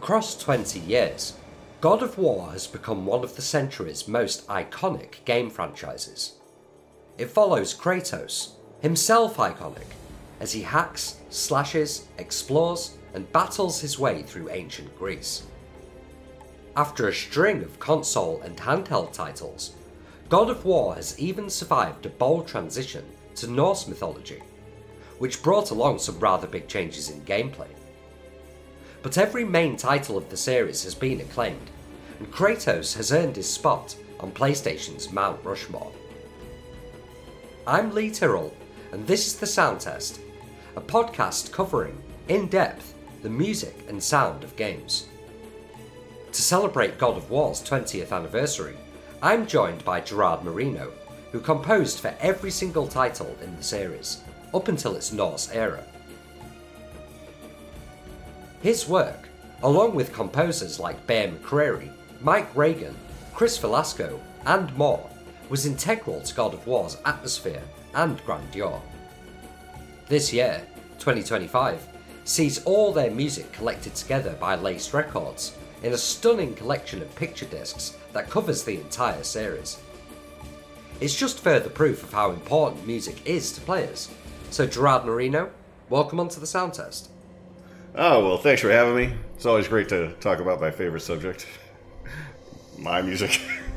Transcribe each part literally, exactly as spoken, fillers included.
Across twenty years, God of War has become one of the century's most iconic game franchises. It follows Kratos, himself iconic, as he hacks, slashes, explores, and battles his way through ancient Greece. After a string of console and handheld titles, God of War has even survived a bold transition to Norse mythology, which brought along some rather big changes in gameplay. But every main title of the series has been acclaimed, and Kratos has earned his spot on PlayStation's Mount Rushmore. I'm Lee Tyrrell, and this is The Sound Test, a podcast covering, in depth, the music and sound of games. To celebrate God of War's twentieth anniversary, I'm joined by Gerard Marino, who composed for every single title in the series, up until its Norse era. His work, along with composers like Bear McCreary, Mike Regan, Chris Velasco, and more, was integral to God of War's atmosphere and grandeur. This year, twenty twenty-five, sees all their music collected together by Laced Records in a stunning collection of picture discs that covers the entire series. It's just further proof of how important music is to players. So Gerard Marino, welcome onto the Sound Test. Oh, well, thanks for having me. It's always great to talk about my favorite subject, my music.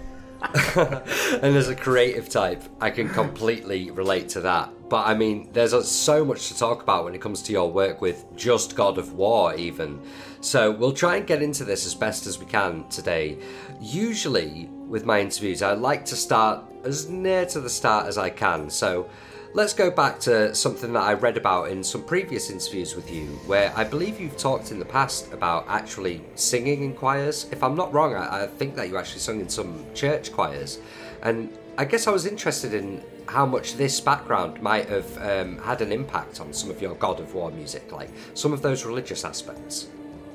And as a creative type, I can completely relate to that. But I mean, there's so much to talk about when it comes to your work with just God of War even. So we'll try and get into this as best as we can today. Usually, with my interviews, I like to start as near to the start as I can. So let's go back to something that I read about in some previous interviews with you, where I believe you've talked in the past about actually singing in choirs. If I'm not wrong, I, I think that you actually sung in some church choirs. And I guess I was interested in how much this background might have um, had an impact on some of your God of War music, like some of those religious aspects.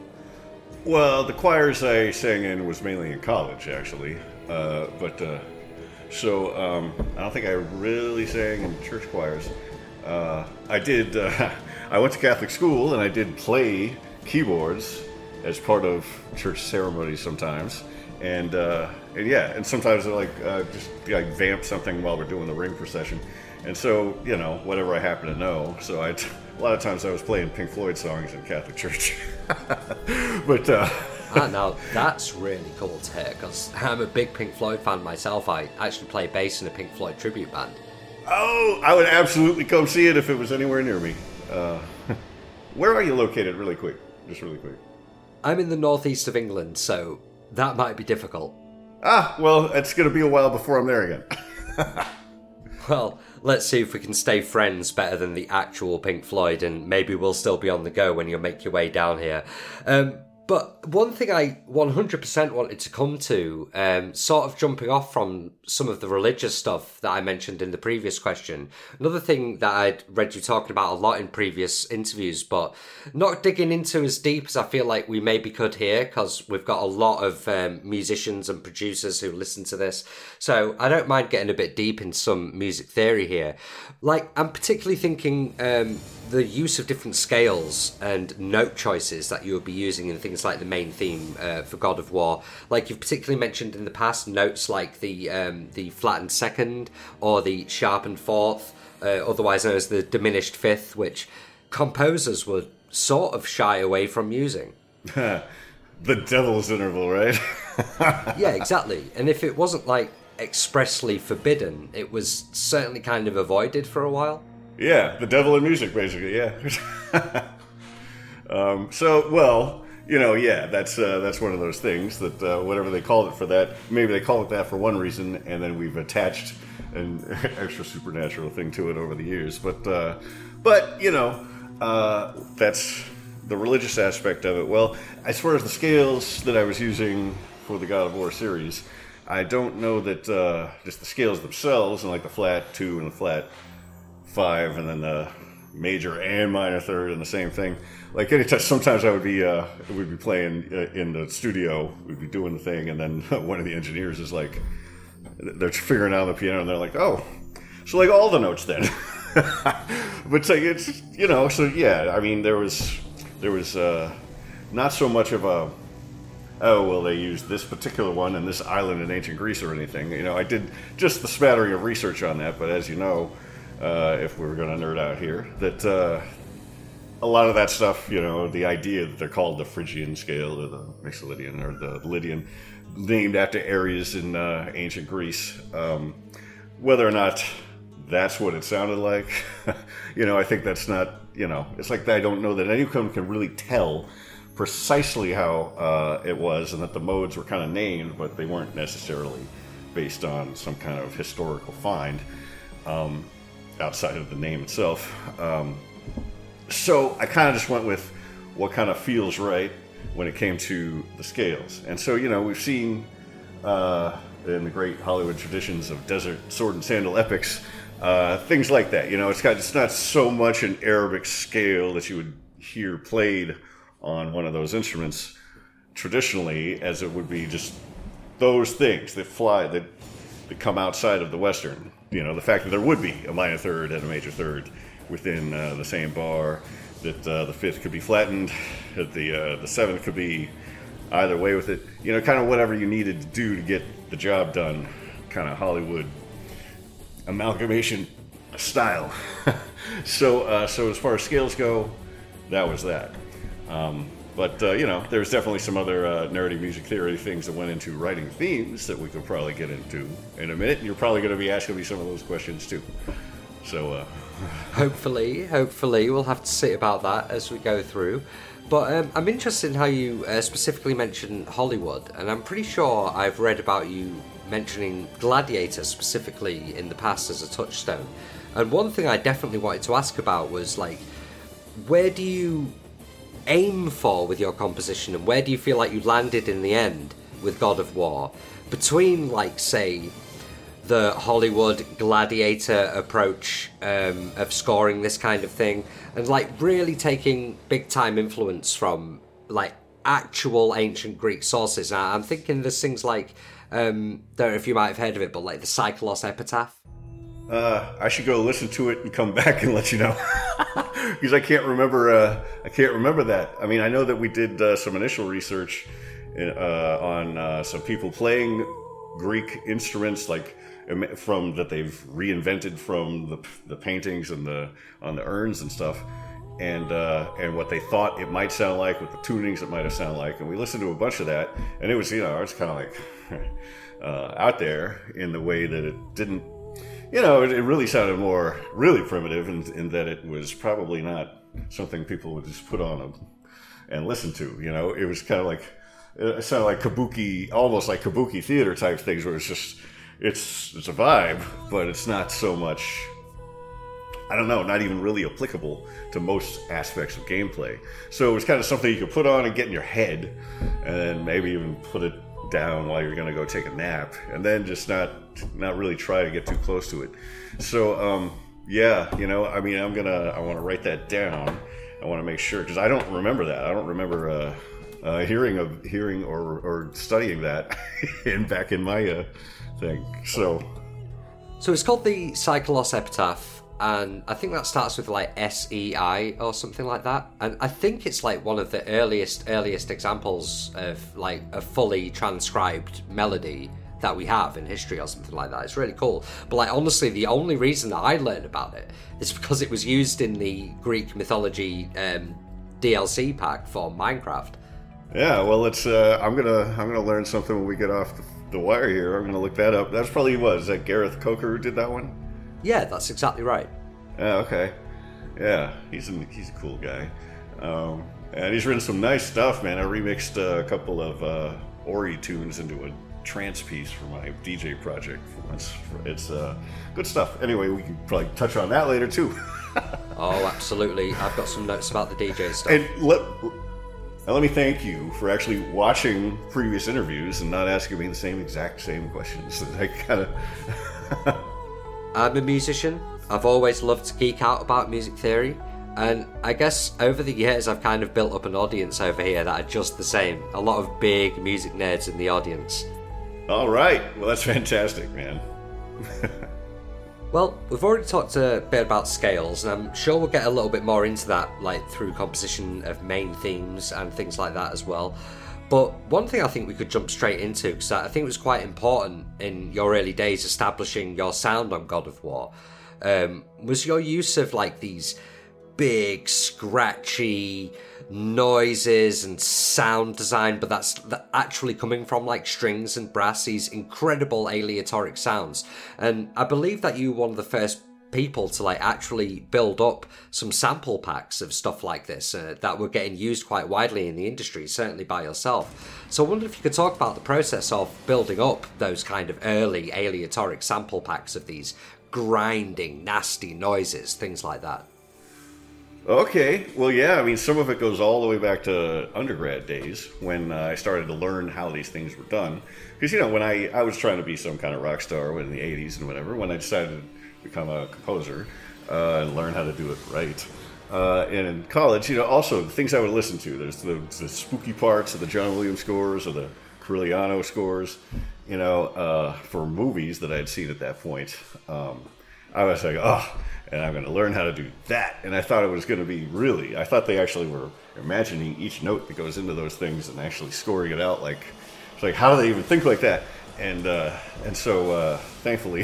Well, the choirs I sang in was mainly in college, actually. Uh, but... Uh... So, um, I don't think I really sang in church choirs. Uh, I did, uh, I went to Catholic school and I did play keyboards as part of church ceremonies sometimes. And, uh, and yeah, and sometimes I like, uh, just like vamp something while we're doing the ring procession. And so, you know, whatever I happen to know. So I, a lot of times I was playing Pink Floyd songs in Catholic church. But, uh... Ah, now that's really cool to hear, because I'm a big Pink Floyd fan myself. I actually play bass in a Pink Floyd tribute band. Oh, I would absolutely come see it if it was anywhere near me. Uh, where are you located, really quick? Just really quick. I'm in the northeast of England, so that might be difficult. Ah, well, it's going to be a while before I'm there again. Well, let's see if we can stay friends better than the actual Pink Floyd, and maybe we'll still be on the go when you make your way down here. Um... But one thing I one hundred percent wanted to come to, um, sort of jumping off from some of the religious stuff that I mentioned in the previous question, another thing that I'd read you talking about a lot in previous interviews, but not digging into as deep as I feel like we maybe could here, because we've got a lot of um, musicians and producers who listen to this. So I don't mind getting a bit deep in some music theory here. Like, I'm particularly thinking... Um, the use of different scales and note choices that you would be using in things like the main theme uh, for God of War. Like you've particularly mentioned in the past, notes like the um, the flattened second or the sharpened fourth, uh, otherwise known as the diminished fifth, which composers would sort of shy away from using. The devil's interval, right? Yeah, exactly. And if it wasn't like expressly forbidden, it was certainly kind of avoided for a while. Yeah, the devil in music, basically, yeah. um, so, well, you know, yeah, that's uh, that's one of those things that uh, whatever they called it for that, maybe they call it that for one reason, and then we've attached an extra supernatural thing to it over the years. But, uh, but you know, uh, that's the religious aspect of it. Well, as far as the scales that I was using for the God of War series, I don't know that uh, just the scales themselves, and like the flat two and the flat five, and then the major and minor third, and the same thing. Like anytime, sometimes I would be, uh, we'd be playing uh, in the studio, we'd be doing the thing, and then one of the engineers is like, they're figuring out the piano, and they're like, oh, so like all the notes then. But like it's, you know, so yeah, I mean, there was, there was uh, not so much of a oh, well, they used this particular one in this island in ancient Greece or anything. You know, I did just the smattering of research on that, but as you know, uh, if we were going to nerd out here, that uh, a lot of that stuff, you know, the idea that they're called the Phrygian scale or the Mixolydian or the Lydian, named after areas in uh, ancient Greece, um, whether or not that's what it sounded like, you know, I think that's not, you know, it's like I don't know that anyone can really tell precisely how uh, it was, and that the modes were kind of named, but they weren't necessarily based on some kind of historical find um, outside of the name itself. Um, so I kind of just went with what kind of feels right when it came to the scales. And so, you know, we've seen uh, in the great Hollywood traditions of desert sword and sandal epics, uh, things like that. You know, it's got it's not so much an Arabic scale that you would hear played on one of those instruments traditionally, as it would be just those things that fly, that, that come outside of the Western. You know, the fact that there would be a minor third and a major third within uh, the same bar, that uh, the fifth could be flattened, that the uh, the seventh could be either way with it. You know, kind of whatever you needed to do to get the job done, kind of Hollywood amalgamation style. so, uh, so as far as scales go, that was that. Um, but, uh, you know, there's definitely some other uh, nerdy music theory things that went into writing themes that we could probably get into in a minute. And you're probably going to be asking me some of those questions, too. So, uh... Hopefully, hopefully. We'll have to see about that as we go through. But um, I'm interested in how you uh, specifically mentioned Hollywood. And I'm pretty sure I've read about you mentioning Gladiator specifically in the past as a touchstone. And one thing I definitely wanted to ask about was, like, where do you aim for with your composition, and where do you feel like you landed in the end with God of War, between, like, say, the Hollywood Gladiator approach um, of scoring this kind of thing, and, like, really taking big time influence from, like, actual ancient Greek sources? Now, I'm thinking there's things like, um, don't know if you might have heard of it, but like the Psycholos Epitaph. Uh, I should go listen to it and come back and let you know, because I can't remember. Uh, I can't remember that. I mean, I know that we did uh, some initial research uh, on uh, some people playing Greek instruments, like from that they've reinvented from the, the paintings and the on the urns and stuff, and uh, and what they thought it might sound like, with the tunings it might have sounded like, and we listened to a bunch of that, and it was, you know, it was kind of like uh, out there in the way that it didn't. You know, it, it really sounded more really primitive, in, in that it was probably not something people would just put on a, and listen to. You know, it was kind of like, it sounded like kabuki, almost like kabuki theater type things, where it's just, it's it's a vibe, but it's not so much, I don't know, not even really applicable to most aspects of gameplay. So it was kind of something you could put on and get in your head, and then maybe even put it down while you're going to go take a nap, and then just not not really try to get too close to it. So um yeah, you know, I mean, I'm gonna I want to write that down. I want to make sure, because I don't remember that. I don't remember uh, uh hearing of hearing or or studying that in back in my uh thing. So so it's called the Psycholos Epitaph, and I think that starts with like S E I or something like that. And I think it's like one of the earliest, earliest examples of like a fully transcribed melody that we have in history or something like that. It's really cool. But like, honestly, the only reason that I learned about it is because it was used in the Greek mythology um, D L C pack for Minecraft. Yeah, well, it's uh, I'm gonna I'm gonna learn something when we get off the, the wire here. I'm gonna look that up. That's probably was that Gareth Coker who did that one. Yeah, that's exactly right. Yeah, okay. Yeah, he's a, he's a cool guy. Um, and he's written some nice stuff, man. I remixed uh, a couple of uh, Ori tunes into a trance piece for my D J project for once. It's uh, good stuff. Anyway, we can probably touch on that later, too. Oh, absolutely. I've got some notes about the D J stuff. And let, and let me thank you for actually watching previous interviews and not asking me the same exact same questions. I kind of... I'm a musician. I've always loved to geek out about music theory, and I guess over the years I've kind of built up an audience over here that are just the same. A lot of big music nerds in the audience. All right. Well, that's fantastic, man. Well, we've already talked a bit about scales, and I'm sure we'll get a little bit more into that, like through composition of main themes and things like that as well. But one thing I think we could jump straight into, because I think it was quite important in your early days establishing your sound on God of War, um, was your use of like these big, scratchy noises and sound design, but that's actually coming from like strings and brass, these incredible aleatoric sounds. And I believe that you were one of the first people to like actually build up some sample packs of stuff like this uh, that were getting used quite widely in the industry, certainly by yourself. So I wonder if you could talk about the process of building up those kind of early aleatoric sample packs of these grinding, nasty noises, things like that. Okay, well, yeah, I mean, some of it goes all the way back to undergrad days when uh, I started to learn how these things were done. Because, you know, when I, I was trying to be some kind of rock star in the eighties and whatever, when I decided to become a composer uh, and learn how to do it right. Uh, and in college, you know, also the things I would listen to, there's the, the spooky parts of the John Williams scores or the Corigliano scores, you know, uh, for movies that I'd seen at that point. Um, I was like, oh... and I'm going to learn how to do that. And I thought it was going to be really, I thought they actually were imagining each note that goes into those things and actually scoring it out. Like, it's like, how do they even think like that? And uh, and so, uh, thankfully,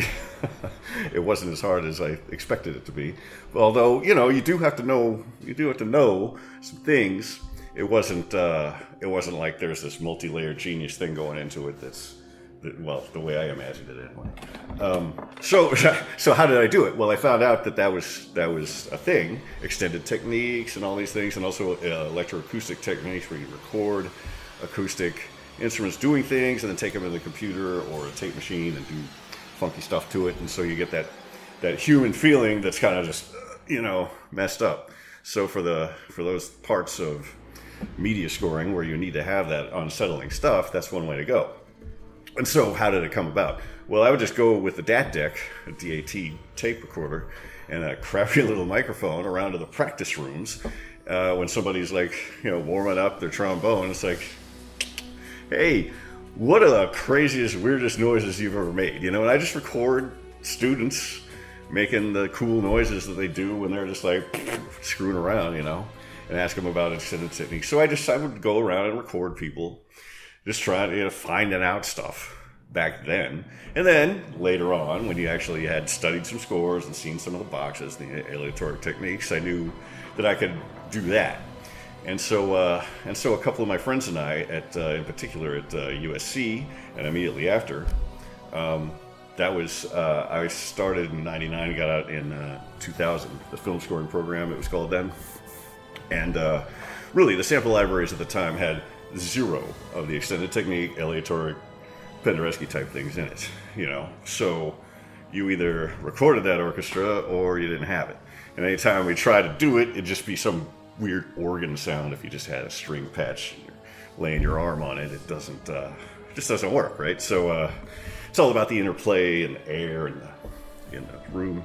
it wasn't as hard as I expected it to be. Although, you know, you do have to know, you do have to know some things. It wasn't, uh, it wasn't like there's this multi-layered genius thing going into it that's, well, the way I imagined it anyway. Um, so, so how did I do it? Well, I found out that that was that was a thing, extended techniques and all these things, and also uh, electroacoustic techniques where you record acoustic instruments doing things and then take them in the computer or a tape machine and do funky stuff to it, and so you get that that human feeling that's kind of just, you know, messed up. So for the for those parts of media scoring where you need to have that unsettling stuff, that's one way to go. And so, how did it come about? Well, I would just go with the D A T deck, a D A T tape recorder, and a crappy little microphone around to the practice rooms. Uh, when somebody's like, you know, warming up their trombone, it's like, hey, what are the craziest, weirdest noises you've ever made? You know, and I just record students making the cool noises that they do when they're just like screwing around, you know, and ask them about extended techniques. So I just, I would go around and record people. Just trying to, you know, finding out stuff back then. And then later on, when you actually had studied some scores and seen some of the boxes, the aleatoric techniques, I knew that I could do that. And so, uh, and so a couple of my friends and I, at uh, in particular at uh, U S C, and immediately after, um, that was, uh, I started in ninety-nine, got out in uh, two thousand, the film scoring program, it was called then. And uh, really, the sample libraries at the time had zero of the extended technique, aleatoric, Penderecki type things in it, you know. So you either recorded that orchestra or you didn't have it. And anytime we tried to do it, it'd just be some weird organ sound if you just had a string patch and you're laying your arm on it. It doesn't, uh, it just doesn't work, right? So uh, it's all about the interplay and the air and the, in the room.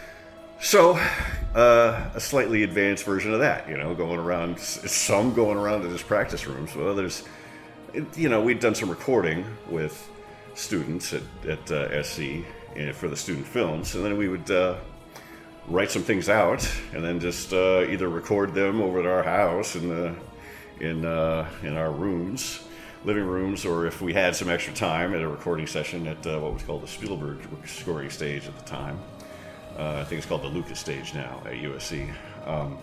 So, uh, a slightly advanced version of that, you know, going around, some going around to just practice rooms. Well, there's, you know, we'd done some recording with students at, at uh, S C for the student films, and then we would uh, write some things out and then just uh, either record them over at our house in the, in, uh, in our rooms, living rooms, or if we had some extra time at a recording session at uh, what was called the Spielberg scoring stage at the time. Uh, I think it's called the Lucas stage now at U S C. Um,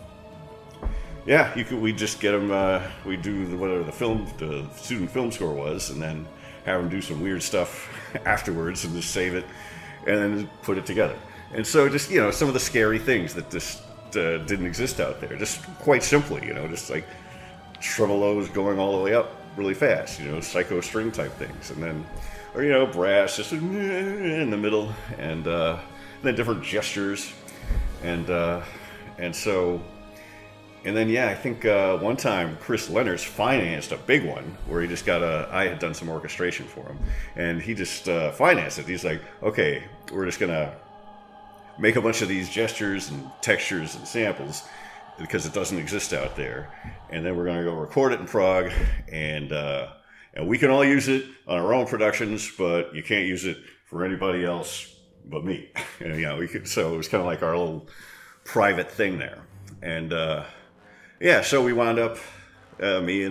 yeah, you could. We just get them. Uh, we do the, whatever the film, the student film score was, and then have them do some weird stuff afterwards, and just save it, and then put it together. And so, just you know, some of the scary things that just uh, didn't exist out there. Just quite simply, you know, just like tremolos going all the way up really fast. You know, psycho string type things, and then, or you know, brass just in the middle, and. Uh, then different gestures, and uh, and so, and then yeah, I think uh, one time Chris Leonards financed a big one where he just got a. I had done some orchestration for him, and he just uh, financed it. He's like, okay, we're just gonna make a bunch of these gestures and textures and samples because it doesn't exist out there, and then we're gonna go record it in Prague, and uh, and we can all use it on our own productions, but you can't use it for anybody else but me. And, you know, we could, so it was kind of like our little private thing there. And uh, yeah, so we wound up, uh, me and a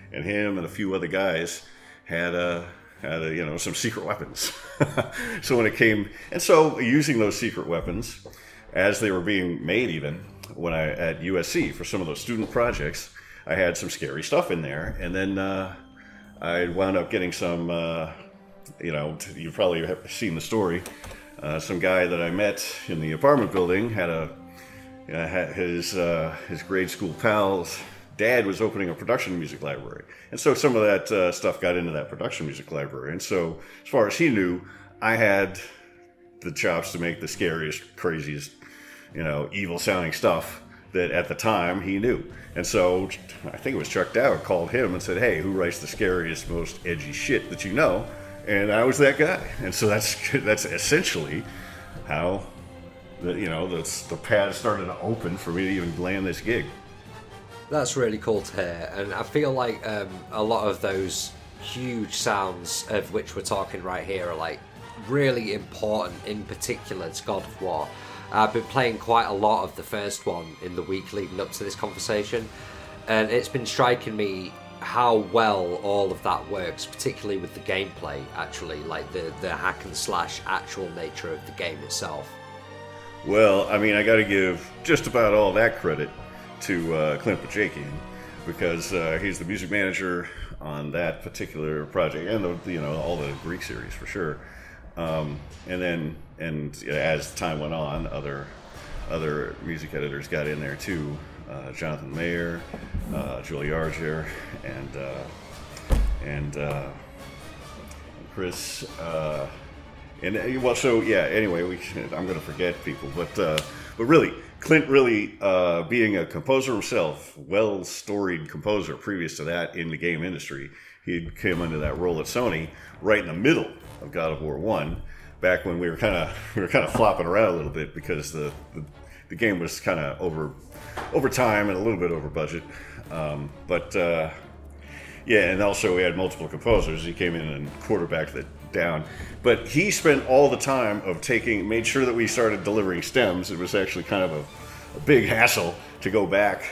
and him and a few other guys had a had a, you know some secret weapons. So when it came, and so using those secret weapons as they were being made, even when I at U S C for some of those student projects, I had some scary stuff in there, and then uh, I wound up getting some. Uh, you know, you've probably seen the story. Uh, some guy that I met in the apartment building had a uh, had his uh, his grade school pal's dad was opening a production music library, and so some of that uh, stuff got into that production music library. And so, as far as he knew, I had the chops to make the scariest, craziest, you know, evil sounding stuff that at the time he knew. And so I think it was Chuck Dowd called him and said, "Hey, who writes the scariest, most edgy shit that you know?" And I was that guy. And so that's that's essentially how the you know the the pad started to open for me to even land this gig. That's really cool to hear, and I feel like um, a lot of those huge sounds of which we're talking right here are like really important, in particular to God of War. I've been playing quite a lot of the first one in the week leading up to this conversation, and it's been striking me how well all of that works, particularly with the gameplay, actually, like the, the hack and slash actual nature of the game itself. Well, I mean, I got to give just about all that credit to uh, Clint Bajakian, because uh, he's the music manager on that particular project, and the, you know all the Greek series for sure. Um, and then, and you know, as time went on, other other music editors got in there too. Uh, Jonathan Mayer, uh, Julie Arger, and uh, and uh, Chris. Uh, and uh, well, so yeah. Anyway, we I'm going to forget people, but uh, but really. Clint really, uh, being a composer himself, well-storied composer previous to that in the game industry, he came into that role at Sony right in the middle of God of War One, back when we were kind of we were kind of flopping around a little bit because the the, the game was kind of over over time and a little bit over budget, um, but uh, yeah, and also we had multiple composers. He came in and quarterbacked it down. But he spent all the time of taking, made sure that we started delivering stems. It was actually kind of a, a big hassle to go back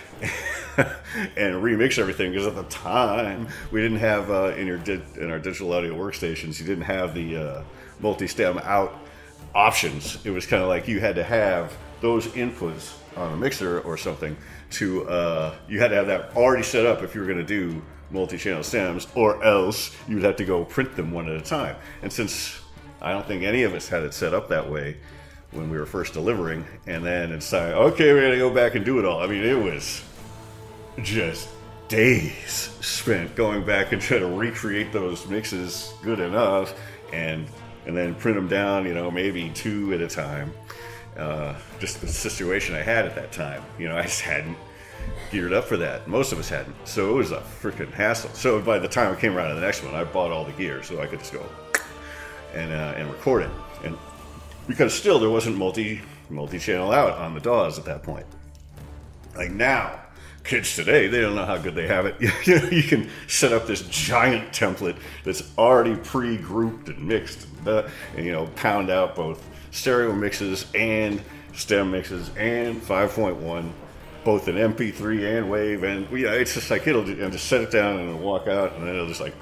and remix everything, because at the time we didn't have uh, in your di- in our digital audio workstations, you didn't have the uh, multi-stem out options. It was kind of like you had to have those inputs on a mixer or something to uh, you had to have that already set up if you were going to do multi-channel stems, or else you'd have to go print them one at a time. And since I don't think any of us had it set up that way when we were first delivering, and then it's like, okay, we're gonna go back and do it all. I mean, it was just days spent going back and trying to recreate those mixes good enough, and and then print them down, you know, maybe two at a time. Uh, just the situation I had at that time, you know, I just hadn't geared up for that. Most of us hadn't, so it was a freaking hassle. So by the time I came around to the next one, I bought all the gear so I could just go and uh, and record it. And because still there wasn't multi multi channel out on the D A Ws at that point. Like now, kids today, they don't know how good they have it. You know, you can set up this giant template that's already pre-grouped and mixed, and, uh, and you know, pound out both stereo mixes and stem mixes and five point one. Both in M P three and WAV, and you know, it's just like it'll and just set it down and it'll walk out, and then it'll just like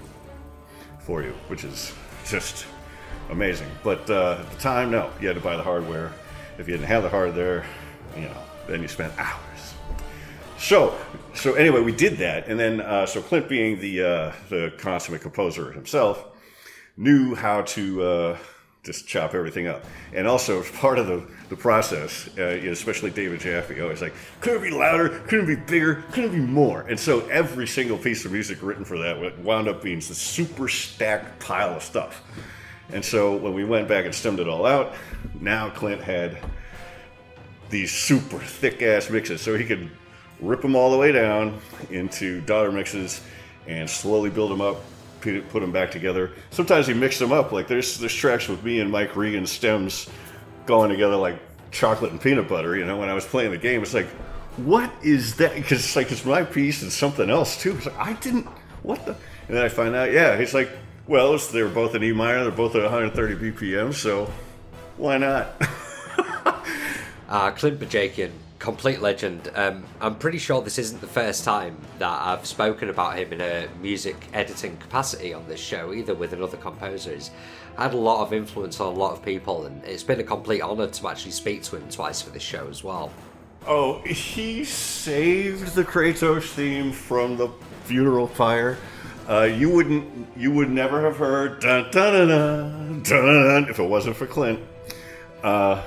for you, which is just amazing. But uh, at the time, no, you had to buy the hardware. If you didn't have the hardware, you know, then you spent hours. So, so anyway, we did that, and then uh, so Clint, being the uh, the consummate composer himself, knew how to uh, just chop everything up, and also part of the the process, uh, you know, especially David Jaffe, always like, couldn't it be louder, couldn't it be bigger, couldn't it be more? And so every single piece of music written for that wound up being this super stacked pile of stuff. And so when we went back and stemmed it all out, now Clint had these super thick ass mixes, so he could rip them all the way down into daughter mixes and slowly build them up, put them back together. Sometimes he mixed them up, like there's there's tracks with me and Mike Regan stems going together like chocolate and peanut butter. You know, when I was playing the game, it's like, what is that? Because it's like it's my piece and something else too. It's like, I didn't, what the? And then I find out, yeah, it's like, well, it's, they were both in E minor, they're both at one hundred thirty B P M, so why not? uh, Clint Bajakian complete legend. Um, I'm pretty sure this isn't the first time that I've spoken about him in a music editing capacity on this show, either with another composer. He's had a lot of influence on a lot of people, and it's been a complete honour to actually speak to him twice for this show as well. Oh, he saved the Kratos theme from the funeral pyre. Uh, you wouldn't, you would never have heard dun dun dun dun dun, dun if it wasn't for Clint. Uh,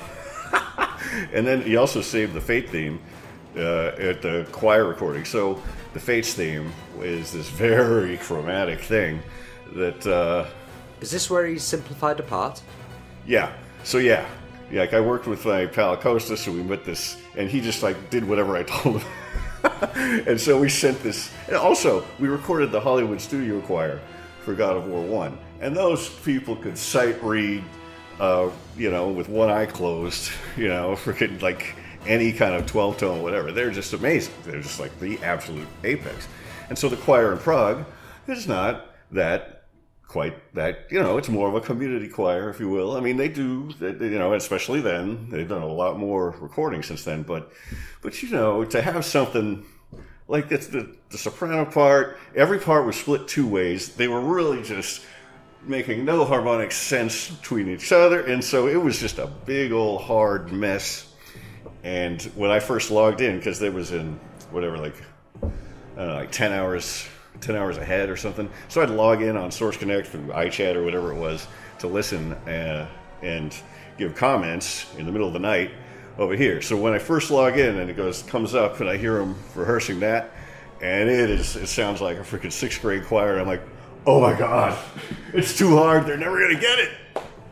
and then he also saved the Fate theme uh, at the choir recording. So the Fates theme is this very chromatic thing that. Uh, is this where he simplified the part? Yeah. So yeah, yeah. Like I worked with my pal Acosta, so we met this, and he just like did whatever I told him. And so we sent this, and also we recorded the Hollywood Studio Choir for God of War One, and those people could sight read, uh, you know, with one eye closed, you know, freaking like any kind of twelve tone, whatever. They're just amazing. They're just like the absolute apex. And so the choir in Prague is not that quite that, you know, it's more of a community choir, if you will. I mean, they do, they, you know, especially then, they've done a lot more recording since then, but, but you know, to have something like it's the, the soprano part, every part was split two ways. They were really just making no harmonic sense between each other, and so it was just a big old hard mess. And when I first logged in, because there was in, whatever, like, I don't know, like ten hours... ten hours ahead or something. So I'd log in on Source Connect through iChat or whatever it was to listen uh, and give comments in the middle of the night over here. So when I first log in and it goes comes up and I hear them rehearsing that, and it is it sounds like a freaking sixth grade choir. I'm like, oh my god, it's too hard. They're never gonna get it.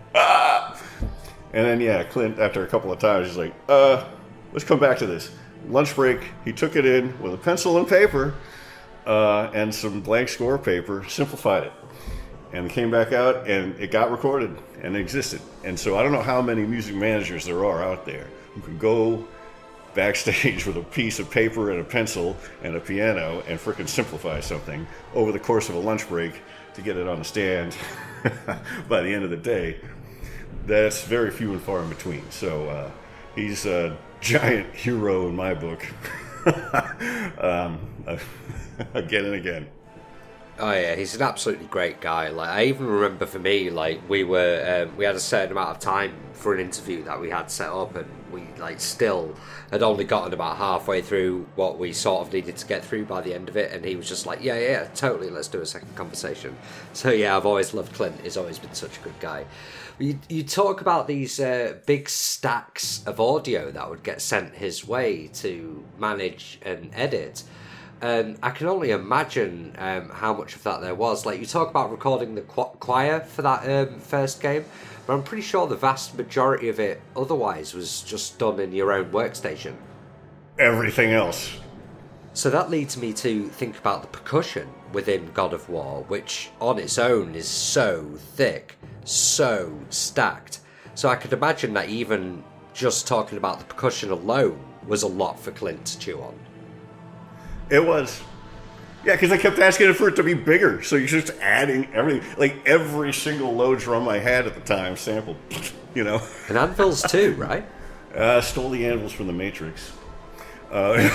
Ah! And then yeah, Clint after a couple of times he's like, uh, let's come back to this. Lunch break. He took it in with a pencil and paper. Uh, and some blank score paper, simplified it, and came back out, and it got recorded, and it existed. And so I don't know how many music managers there are out there who can go backstage with a piece of paper and a pencil and a piano and frickin' simplify something over the course of a lunch break to get it on the stand by the end of the day. That's very few and far in between. So uh, he's a giant hero in my book. um, again and again. Oh yeah, he's an absolutely great guy. Like I even remember for me, like we were, um, we had a certain amount of time for an interview that we had set up, and we like still had only gotten about halfway through what we sort of needed to get through by the end of it, and he was just like, yeah, yeah, totally, let's do a second conversation. So yeah, I've always loved Clint. He's always been such a good guy. You, you talk about these uh, big stacks of audio that would get sent his way to manage and edit. And I can only imagine um, how much of that there was. Like, you talk about recording the qu- choir for that um, first game, but I'm pretty sure the vast majority of it otherwise was just done in your own workstation. Everything else. So that leads me to think about the percussion within God of War, which on its own is so thick, so stacked. So I could imagine that even just talking about the percussion alone was a lot for Clint to chew on. It was. Yeah, because I kept asking for it to be bigger, so you're just adding everything. Like, every single low drum I had at the time sampled, you know. And anvils too, right? Uh, stole the anvils from the Matrix. Uh,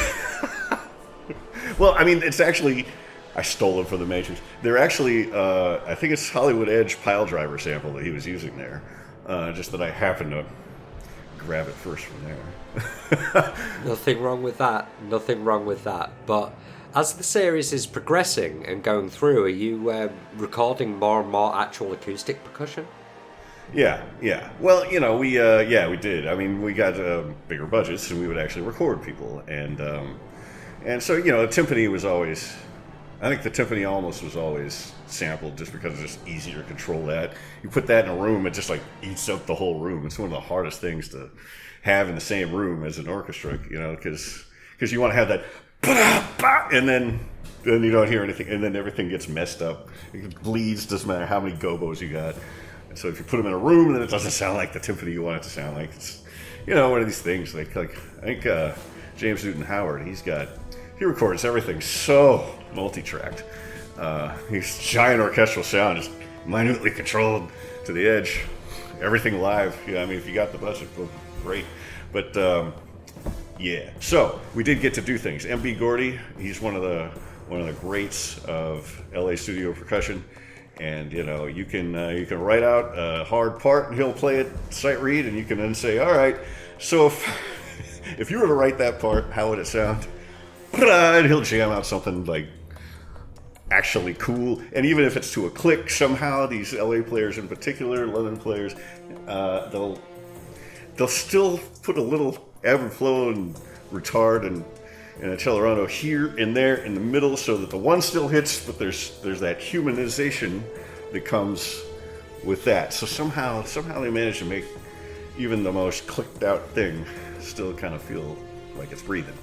well, I mean, it's actually... I stole them from the Matrix. They're actually, uh, I think it's Hollywood Edge pile driver sample that he was using there. Uh, just that I happened to grab it first from there. Nothing wrong with that. Nothing wrong with that. But as the series is progressing and going through, are you um, recording more and more actual acoustic percussion? Yeah, yeah. Well, you know, we, uh, yeah, we did. I mean, we got uh, bigger budgets, and we would actually record people. And, um, and so, you know, the timpani was always... I think the timpani almost was always sampled just because it's just easier to control that. You put that in a room, it just like eats up the whole room. It's one of the hardest things to have in the same room as an orchestra, you know, because because you want to have that, and then then you don't hear anything, and then everything gets messed up. It bleeds, doesn't matter how many gobos you got. And so if you put them in a room, then it doesn't sound like the timpani you want it to sound like. It's, you know, one of these things. Like, like I think uh, James Newton Howard, he's got, he records everything so multi-tracked. Uh, his giant orchestral sound is minutely controlled to the edge. Everything live. Yeah, I mean, if you got the budget, well, great. But um, Yeah. So we did get to do things. M B Gordy, he's one of the one of the greats of L A studio percussion, and you know you can uh, you can write out a hard part and he'll play it sight read, and you can then say, all right, so if if you were to write that part, how would it sound? And he'll jam out something like actually cool, and even if it's to a click, somehow these L A players in particular, London players, uh, they'll they'll still put a little ebb and flow and retard and, and accelerando here and there in the middle, so that the one still hits, but there's there's that humanization that comes with that. So somehow somehow they manage to make even the most clicked out thing still kind of feel like it's breathing.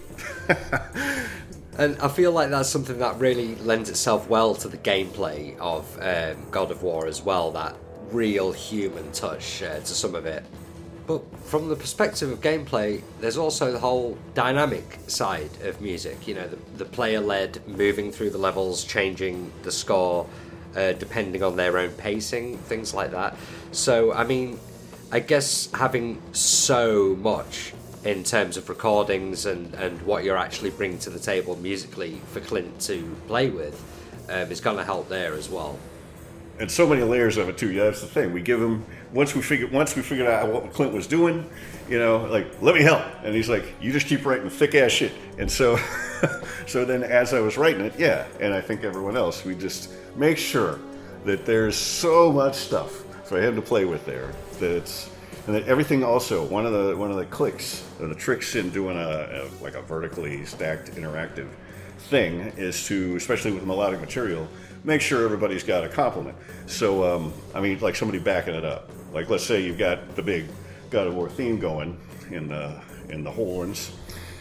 And I feel like that's something that really lends itself well to the gameplay of um, God of War as well, that real human touch uh, to some of it. But from the perspective of gameplay, there's also the whole dynamic side of music, you know, the, the player-led, moving through the levels, changing the score, uh, depending on their own pacing, things like that. So, I mean, I guess having so much in terms of recordings and, and what you're actually bringing to the table musically for Clint to play with um, is going to help there as well. And so many layers of it too. Yeah, that's the thing. We give him once we figured once we figured out what Clint was doing, you know, like, let me help. And he's like, you just keep writing thick ass shit. And so, so then as I was writing it, yeah, and I think everyone else, we just make sure that there's so much stuff for him to play with there that it's. And that everything also, one of the one of the clicks, or the tricks in doing a, a like a vertically stacked interactive thing is to, especially with melodic material, make sure everybody's got a complement. So, um, I mean, like somebody backing it up. Like, let's say you've got the big God of War theme going in the in the horns,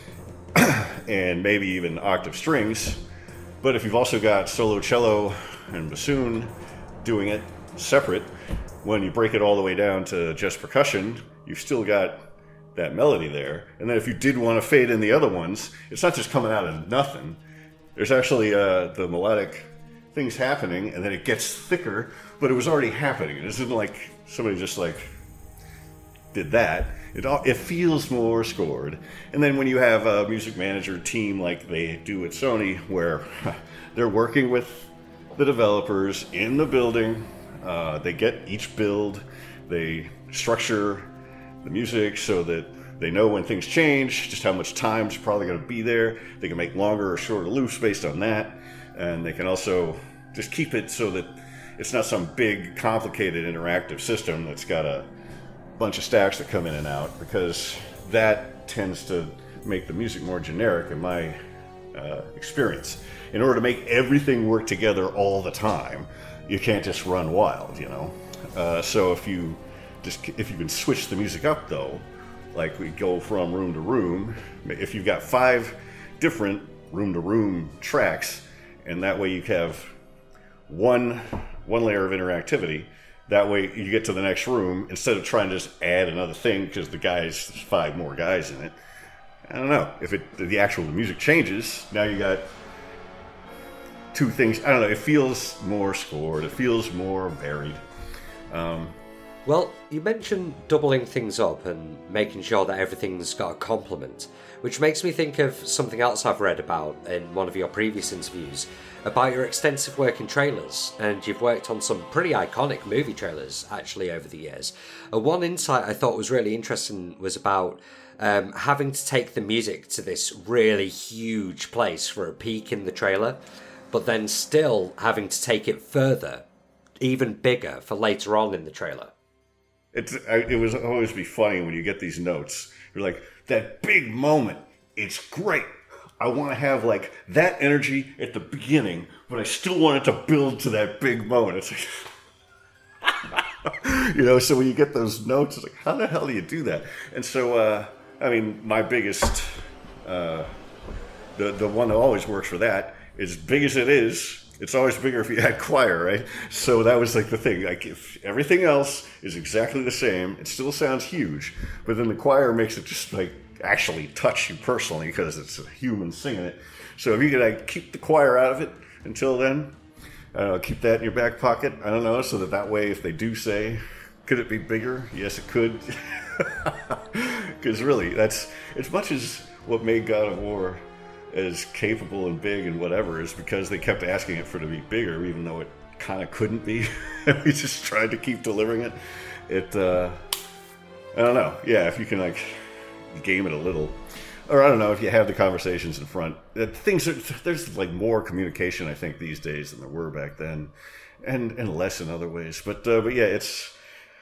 and maybe even octave strings. But if you've also got solo cello and bassoon doing it separate, when you break it all the way down to just percussion, you've still got that melody there. And then if you did want to fade in the other ones, it's not just coming out of nothing. There's actually uh, the melodic things happening, and then it gets thicker, but it was already happening. It isn't like somebody just like did that. It all, it feels more scored. And then when you have a music manager team like they do at Sony, where they're working with the developers in the building, uh, they get each build, they structure the music so that they know when things change, just how much time's probably going to be there. They can make longer or shorter loops based on that. And they can also just keep it so that it's not some big, complicated, interactive system that's got a bunch of stacks that come in and out, because that tends to make the music more generic in my uh, experience. In order to make everything work together all the time, you can't just run wild, you know? Uh, so if you just if you can switch the music up, though, like we go from room to room, if you've got five different room-to-room tracks, and that way you have one one layer of interactivity. That way you get to the next room, instead of trying to just add another thing because the guys, there's five more guys in it. I don't know. If it the actual music changes, now you got two things. I don't know. It feels more scored. It feels more varied. Um, Well, you mentioned doubling things up and making sure that everything's got a complement, which makes me think of something else I've read about in one of your previous interviews, about your extensive work in trailers, and you've worked on some pretty iconic movie trailers, actually, over the years. Uh, one insight I thought was really interesting was about um, having to take the music to this really huge place for a peak in the trailer, but then still having to take it further, even bigger, for later on in the trailer. It's, it was always be funny when you get these notes. You're like, that big moment, it's great. I want to have like that energy at the beginning, but I still want it to build to that big moment. It's like, you know, so when you get those notes, it's like, how the hell do you do that? And so, uh, I mean, my biggest, uh, the, the one that always works for that, as big as it is, it's always bigger if you add choir, right? So that was like the thing. Like, if everything else is exactly the same, it still sounds huge, but then the choir makes it just like actually touch you personally because it's a human singing it. So if you could like keep the choir out of it until then, uh, keep that in your back pocket. I don't know, so that that way, if they do say, could it be bigger? Yes, it could. Because really, that's as much as what made God of War as capable and big and whatever is because they kept asking it for it to be bigger, even though it kind of couldn't be. We just tried to keep delivering it. It, uh, I don't know. Yeah, if you can like game it a little, or I don't know if you have the conversations in front. Uh, things are, there's like more communication I think these days than there were back then, and and less in other ways. But uh, but yeah, it's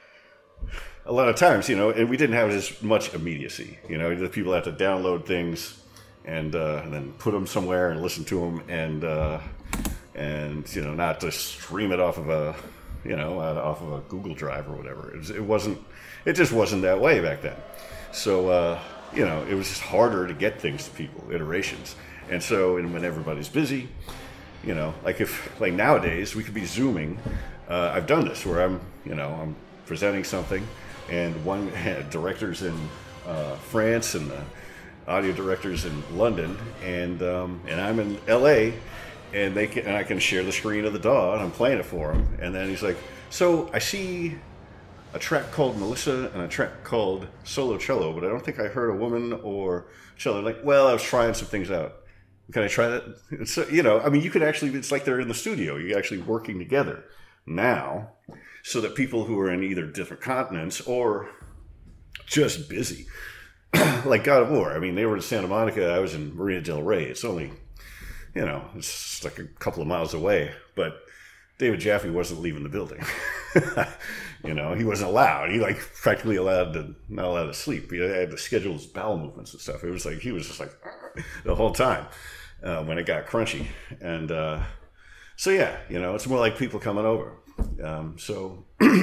a lot of times, you know, and we didn't have as much immediacy. You know, the people had to download things and uh, and then put them somewhere and listen to them, and uh, and you know, not to stream it off of a, you know, uh, off of a Google Drive or whatever. It, was, it wasn't. It just wasn't that way back then. So uh, you know, it was just harder to get things to people, iterations. And so, and when everybody's busy, you know, like if like nowadays we could be Zooming. Uh, I've done this where I'm, you know, I'm presenting something, and one director's in uh, France and the audio director's in London, and um, and I'm in L A, and they can, and I can share the screen of the D A W, and I'm playing it for him, and then he's like, so I see a track called Melissa and a track called Solo Cello, but I don't think I heard a woman or cello. Like, well, I was trying some things out. Can I try that? It's, you know, I mean, you could actually, it's like they're in the studio. You're actually working together now, so that people who are in either different continents or just busy, like God of War. I mean, they were in Santa Monica. I was in Marina Del Rey. It's only, you know, it's like a couple of miles away. But David Jaffe wasn't leaving the building. You know, he wasn't allowed. He like practically allowed to not allowed to sleep. He had to schedule his bowel movements and stuff. It was like he was just like the whole time uh, when it got crunchy. And uh, so yeah, you know, it's more like people coming over. Um, so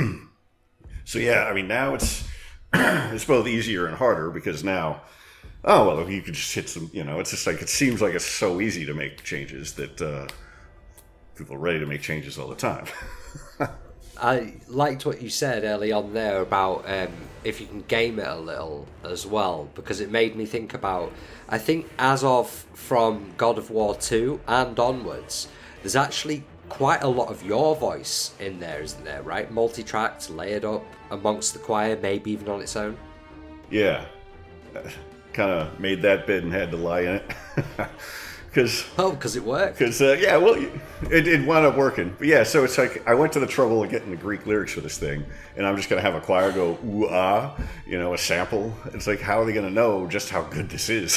so yeah, I mean, now it's it's both easier and harder because now, oh well, you could just hit some. You know, it's just like it seems like it's so easy to make changes that uh, people are ready to make changes all the time. I liked what you said early on there about um, if you can game it a little as well, because it made me think about, I think as of from God of War two and onwards, there's actually quite a lot of your voice in there, isn't there, right? Multi-tracked, layered up amongst the choir, maybe even on its own. Yeah. Kind of made that bit and had to lie in it. Cause, oh, because it worked. Because, uh, yeah, well, it, it wound up working. But yeah, so it's like I went to the trouble of getting the Greek lyrics for this thing, and I'm just going to have a choir go, ooh, ah, you know, a sample. It's like, how are they going to know just how good this is?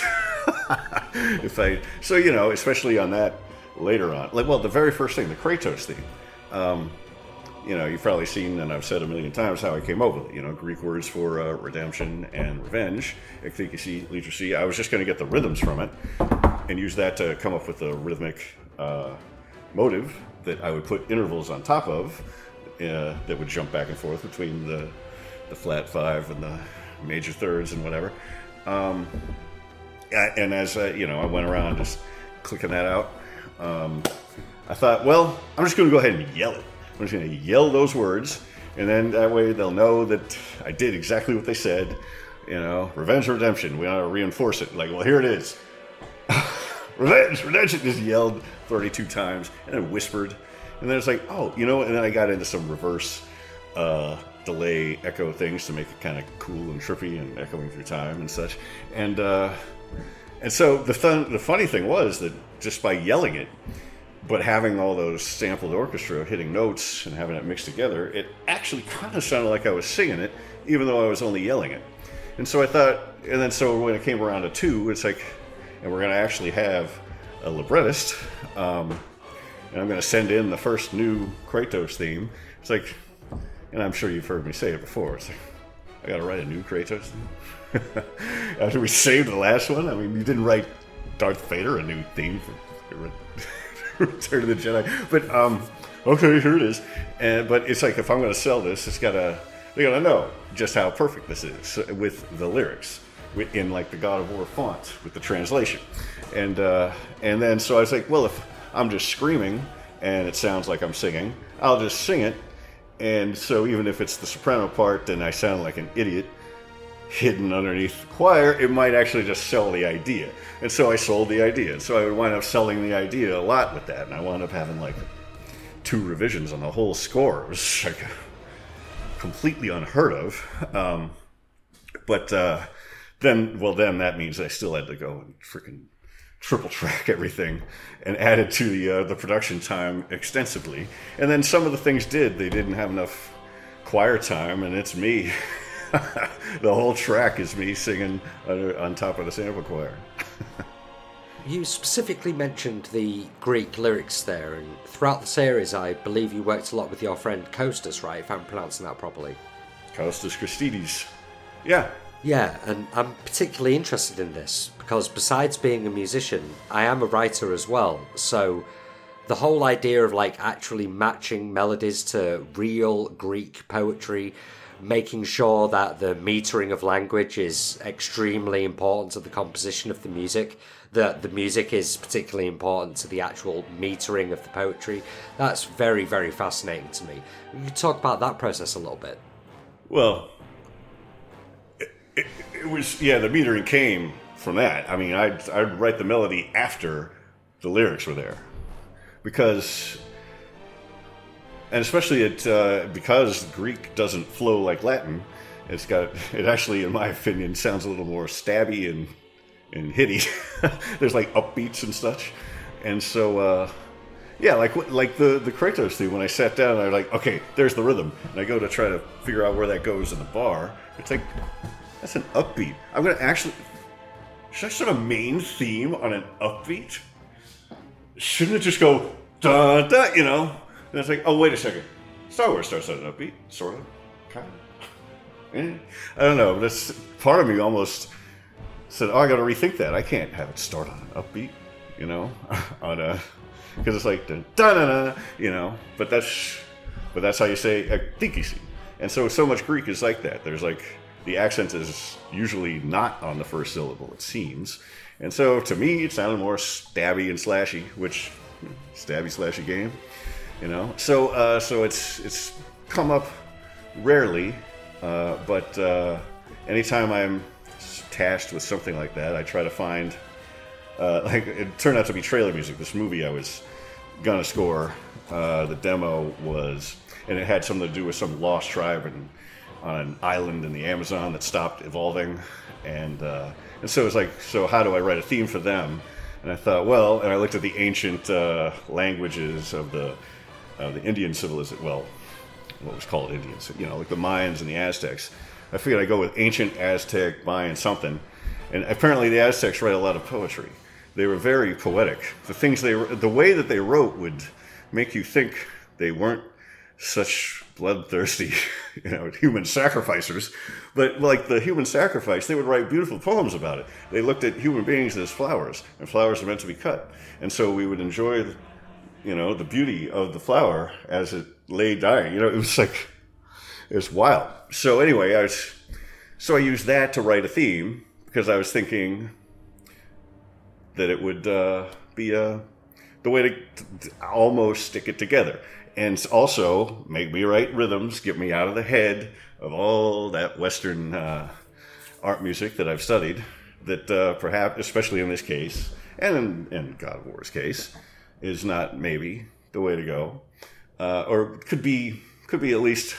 If I, so, you know, especially on that later on. Like, well, the very first thing, the Kratos theme. Um, you know, you've probably seen, and I've said a million times, how I came up with it. You know, Greek words for uh, redemption and revenge, ekthikasi, literacy. I was just going to get the rhythms from it and use that to come up with a rhythmic uh, motive that I would put intervals on top of uh, that would jump back and forth between the the flat five and the major thirds and whatever. Um, and as I, you know, I went around just clicking that out, um, I thought, well, I'm just going to go ahead and yell it. I'm just going to yell those words, and then that way they'll know that I did exactly what they said. You know, revenge, redemption. We want to reinforce it. Like, well, here it is. Revenge, redemption, just yelled thirty-two times and then whispered, and then it's like, oh, you know, and then I got into some reverse uh, delay echo things to make it kind of cool and trippy and echoing through time and such, and uh, and so the fun, the funny thing was that just by yelling it, but having all those sampled orchestra hitting notes and having it mixed together, it actually kind of sounded like I was singing it, even though I was only yelling it. And so I thought, and then so when it came around to two, it's like, and we're going to actually have a librettist, um, and I'm going to send in the first new Kratos theme. It's like, and I'm sure you've heard me say it before, it's like, I got to write a new Kratos theme? After we saved the last one? I mean, you didn't write Darth Vader a new theme for Return of the Jedi. But, um, okay, here it is. And, but it's like, if I'm going to sell this, it's got to, they got to know just how perfect this is with the lyrics. In like the God of War font with the translation, and uh, and then so I was like, well, if I'm just screaming and it sounds like I'm singing, I'll just sing it. And so even if it's the soprano part, and I sound like an idiot hidden underneath the choir, it might actually just sell the idea. And so I sold the idea. And so I would wind up selling the idea a lot with that, and I wound up having like two revisions on the whole score. It was like completely unheard of, um, but. Uh, then, well, then that means I still had to go and freaking triple track everything and add it to the uh, the production time extensively. And then some of the things did. They didn't have enough choir time, and it's me. The whole track is me singing on, on top of the sample choir. You specifically mentioned the Greek lyrics there, and throughout the series, I believe you worked a lot with your friend Kostas, right? If I'm pronouncing that properly. Kostas Christidis. Yeah. Yeah, and I'm particularly interested in this because besides being a musician, I am a writer as well. So the whole idea of like actually matching melodies to real Greek poetry, making sure that the metering of language is extremely important to the composition of the music, that the music is particularly important to the actual metering of the poetry. That's very, very fascinating to me. You could talk about that process a little bit. Well, it, it, it was, yeah, the metering came from that. I mean, I'd, I'd write the melody after the lyrics were there. Because, and especially it, uh, because Greek doesn't flow like Latin, it's got, it actually, in my opinion, sounds a little more stabby and and hitty. There's like upbeats and such, and so uh, yeah, like like the the Kratos thing. When I sat down, I was like, okay, there's the rhythm, and I go to try to figure out where that goes in the bar. It's like that's an upbeat. I'm gonna actually should I start a main theme on an upbeat? Shouldn't it just go da da? You know? And it's like, oh wait a second, Star Wars starts on an upbeat, sort of, kind of. Eh. I don't know. That's part of me almost said, oh, I got to rethink that. I can't have it start on an upbeat, you know, on a, because it's like da da da, you know. But that's, but that's how you say a dikisi. And so, so much Greek is like that. There's like the accent is usually not on the first syllable. It seems, and so to me, it sounded more stabby and slashy, which stabby slashy game, you know. So, uh, so it's it's come up rarely, uh, but uh, anytime I'm tasked with something like that, I try to find uh, like it turned out to be trailer music. This movie I was gonna score, uh, the demo was, and it had something to do with some lost tribe and on an island in the Amazon that stopped evolving, and uh, and so it was like, so how do I write a theme for them? And I thought, well, and I looked at the ancient uh, languages of the uh, the Indian civilization, well, what was called Indians, you know, like the Mayans and the Aztecs. I figured I'd go with ancient Aztec, Mayan something. And apparently the Aztecs write a lot of poetry. They were very poetic. The things they, the way that they wrote would make you think they weren't such bloodthirsty, you know, human sacrificers. But like the human sacrifice, they would write beautiful poems about it. They looked at human beings as flowers, and flowers are meant to be cut. And so we would enjoy, you know, the beauty of the flower as it lay dying. You know, it was like, it was wild. So anyway, I was, so I used that to write a theme because I was thinking that it would uh, be uh, the way to, to almost stick it together, and also make me write rhythms, get me out of the head of all that Western uh, art music that I've studied. That uh, perhaps, especially in this case, and in, in God of War's case, is not maybe the way to go, uh, or could be could be at least.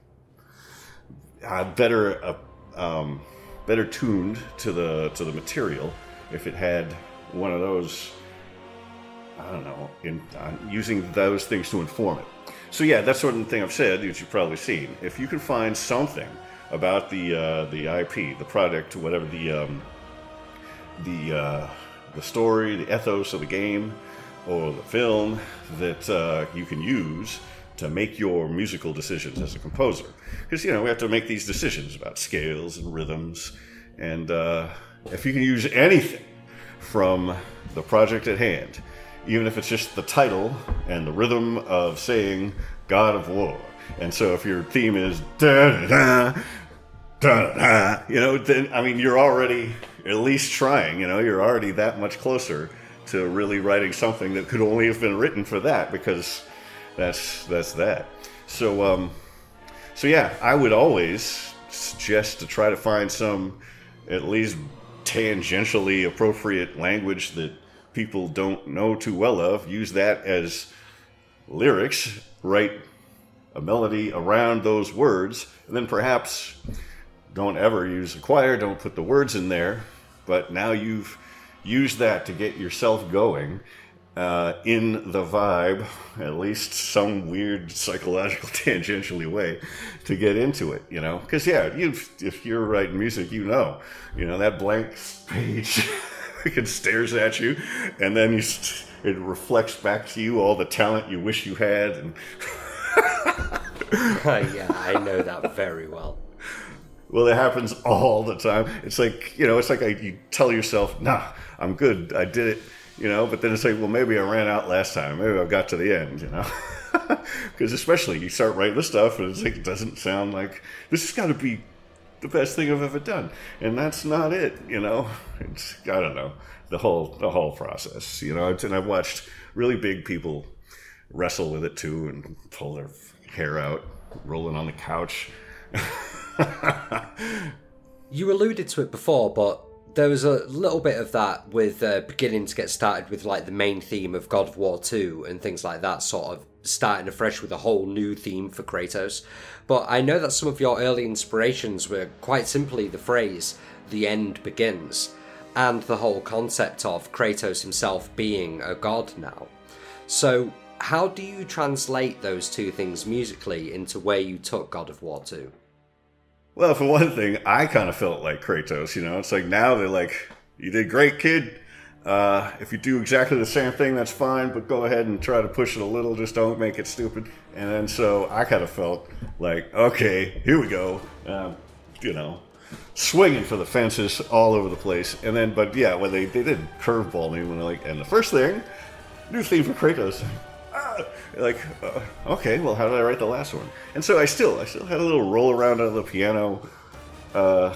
Uh, better, uh, um, better tuned to the to the material if it had one of those. I don't know, in uh, using those things to inform it. So yeah, that's one thing I've said that you've probably seen. If you can find something about the uh, the I P, the product, whatever the um, the uh, the story, the ethos of the game, or the film that uh, you can use to make your musical decisions as a composer. Because, you know, we have to make these decisions about scales and rhythms. And uh, if you can use anything from the project at hand, even if it's just the title and the rhythm of saying God of War. And so if your theme is da-da-da, da-da-da, you know, then, I mean, you're already at least trying, you know, you're already that much closer to really writing something that could only have been written for that, because That's that's that. So um, so yeah, I would always suggest to try to find some at least tangentially appropriate language that people don't know too well of. Use that as lyrics. Write a melody around those words, and then perhaps don't ever use a choir, don't put the words in there. But now you've used that to get yourself going uh, in the vibe, at least some weird psychological tangentially way to get into it, you know? Because, yeah, you if you're writing music, you know, you know, that blank page it stares at you, and then you it reflects back to you all the talent you wish you had. And yeah, I know that very well. Well, it happens all the time. It's like, you know, it's like I, you tell yourself, nah, I'm good, I did it, you know, but then it's like, well, maybe I ran out last time. Maybe I got to the end, you know. Because especially you start writing this stuff and it's like, it doesn't sound like, this has got to be the best thing I've ever done. And that's not it, you know. It's, I don't know, the whole the whole process, you know. And I've watched really big people wrestle with it too and pull their hair out, rolling on the couch. You alluded to it before, but there was a little bit of that with uh, beginning to get started with like the main theme of God of War two and things like that, sort of starting afresh with a whole new theme for Kratos. But I know that some of your early inspirations were quite simply the phrase, "the end begins," and the whole concept of Kratos himself being a god now. So how do you translate those two things musically into where you took God of War two? Well, for one thing, I kind of felt like Kratos, you know. It's like now they're like, you did great, kid. Uh, if you do exactly the same thing, that's fine, but go ahead and try to push it a little. Just don't make it stupid. And then so I kind of felt like, okay, here we go. Um, you know, swinging for the fences all over the place. And then, but yeah, when they, they did curveball me when they're like, and the first thing, new theme for Kratos. Like, uh, okay, well, how did I write the last one? And so I still, I still had a little roll around on the piano, uh,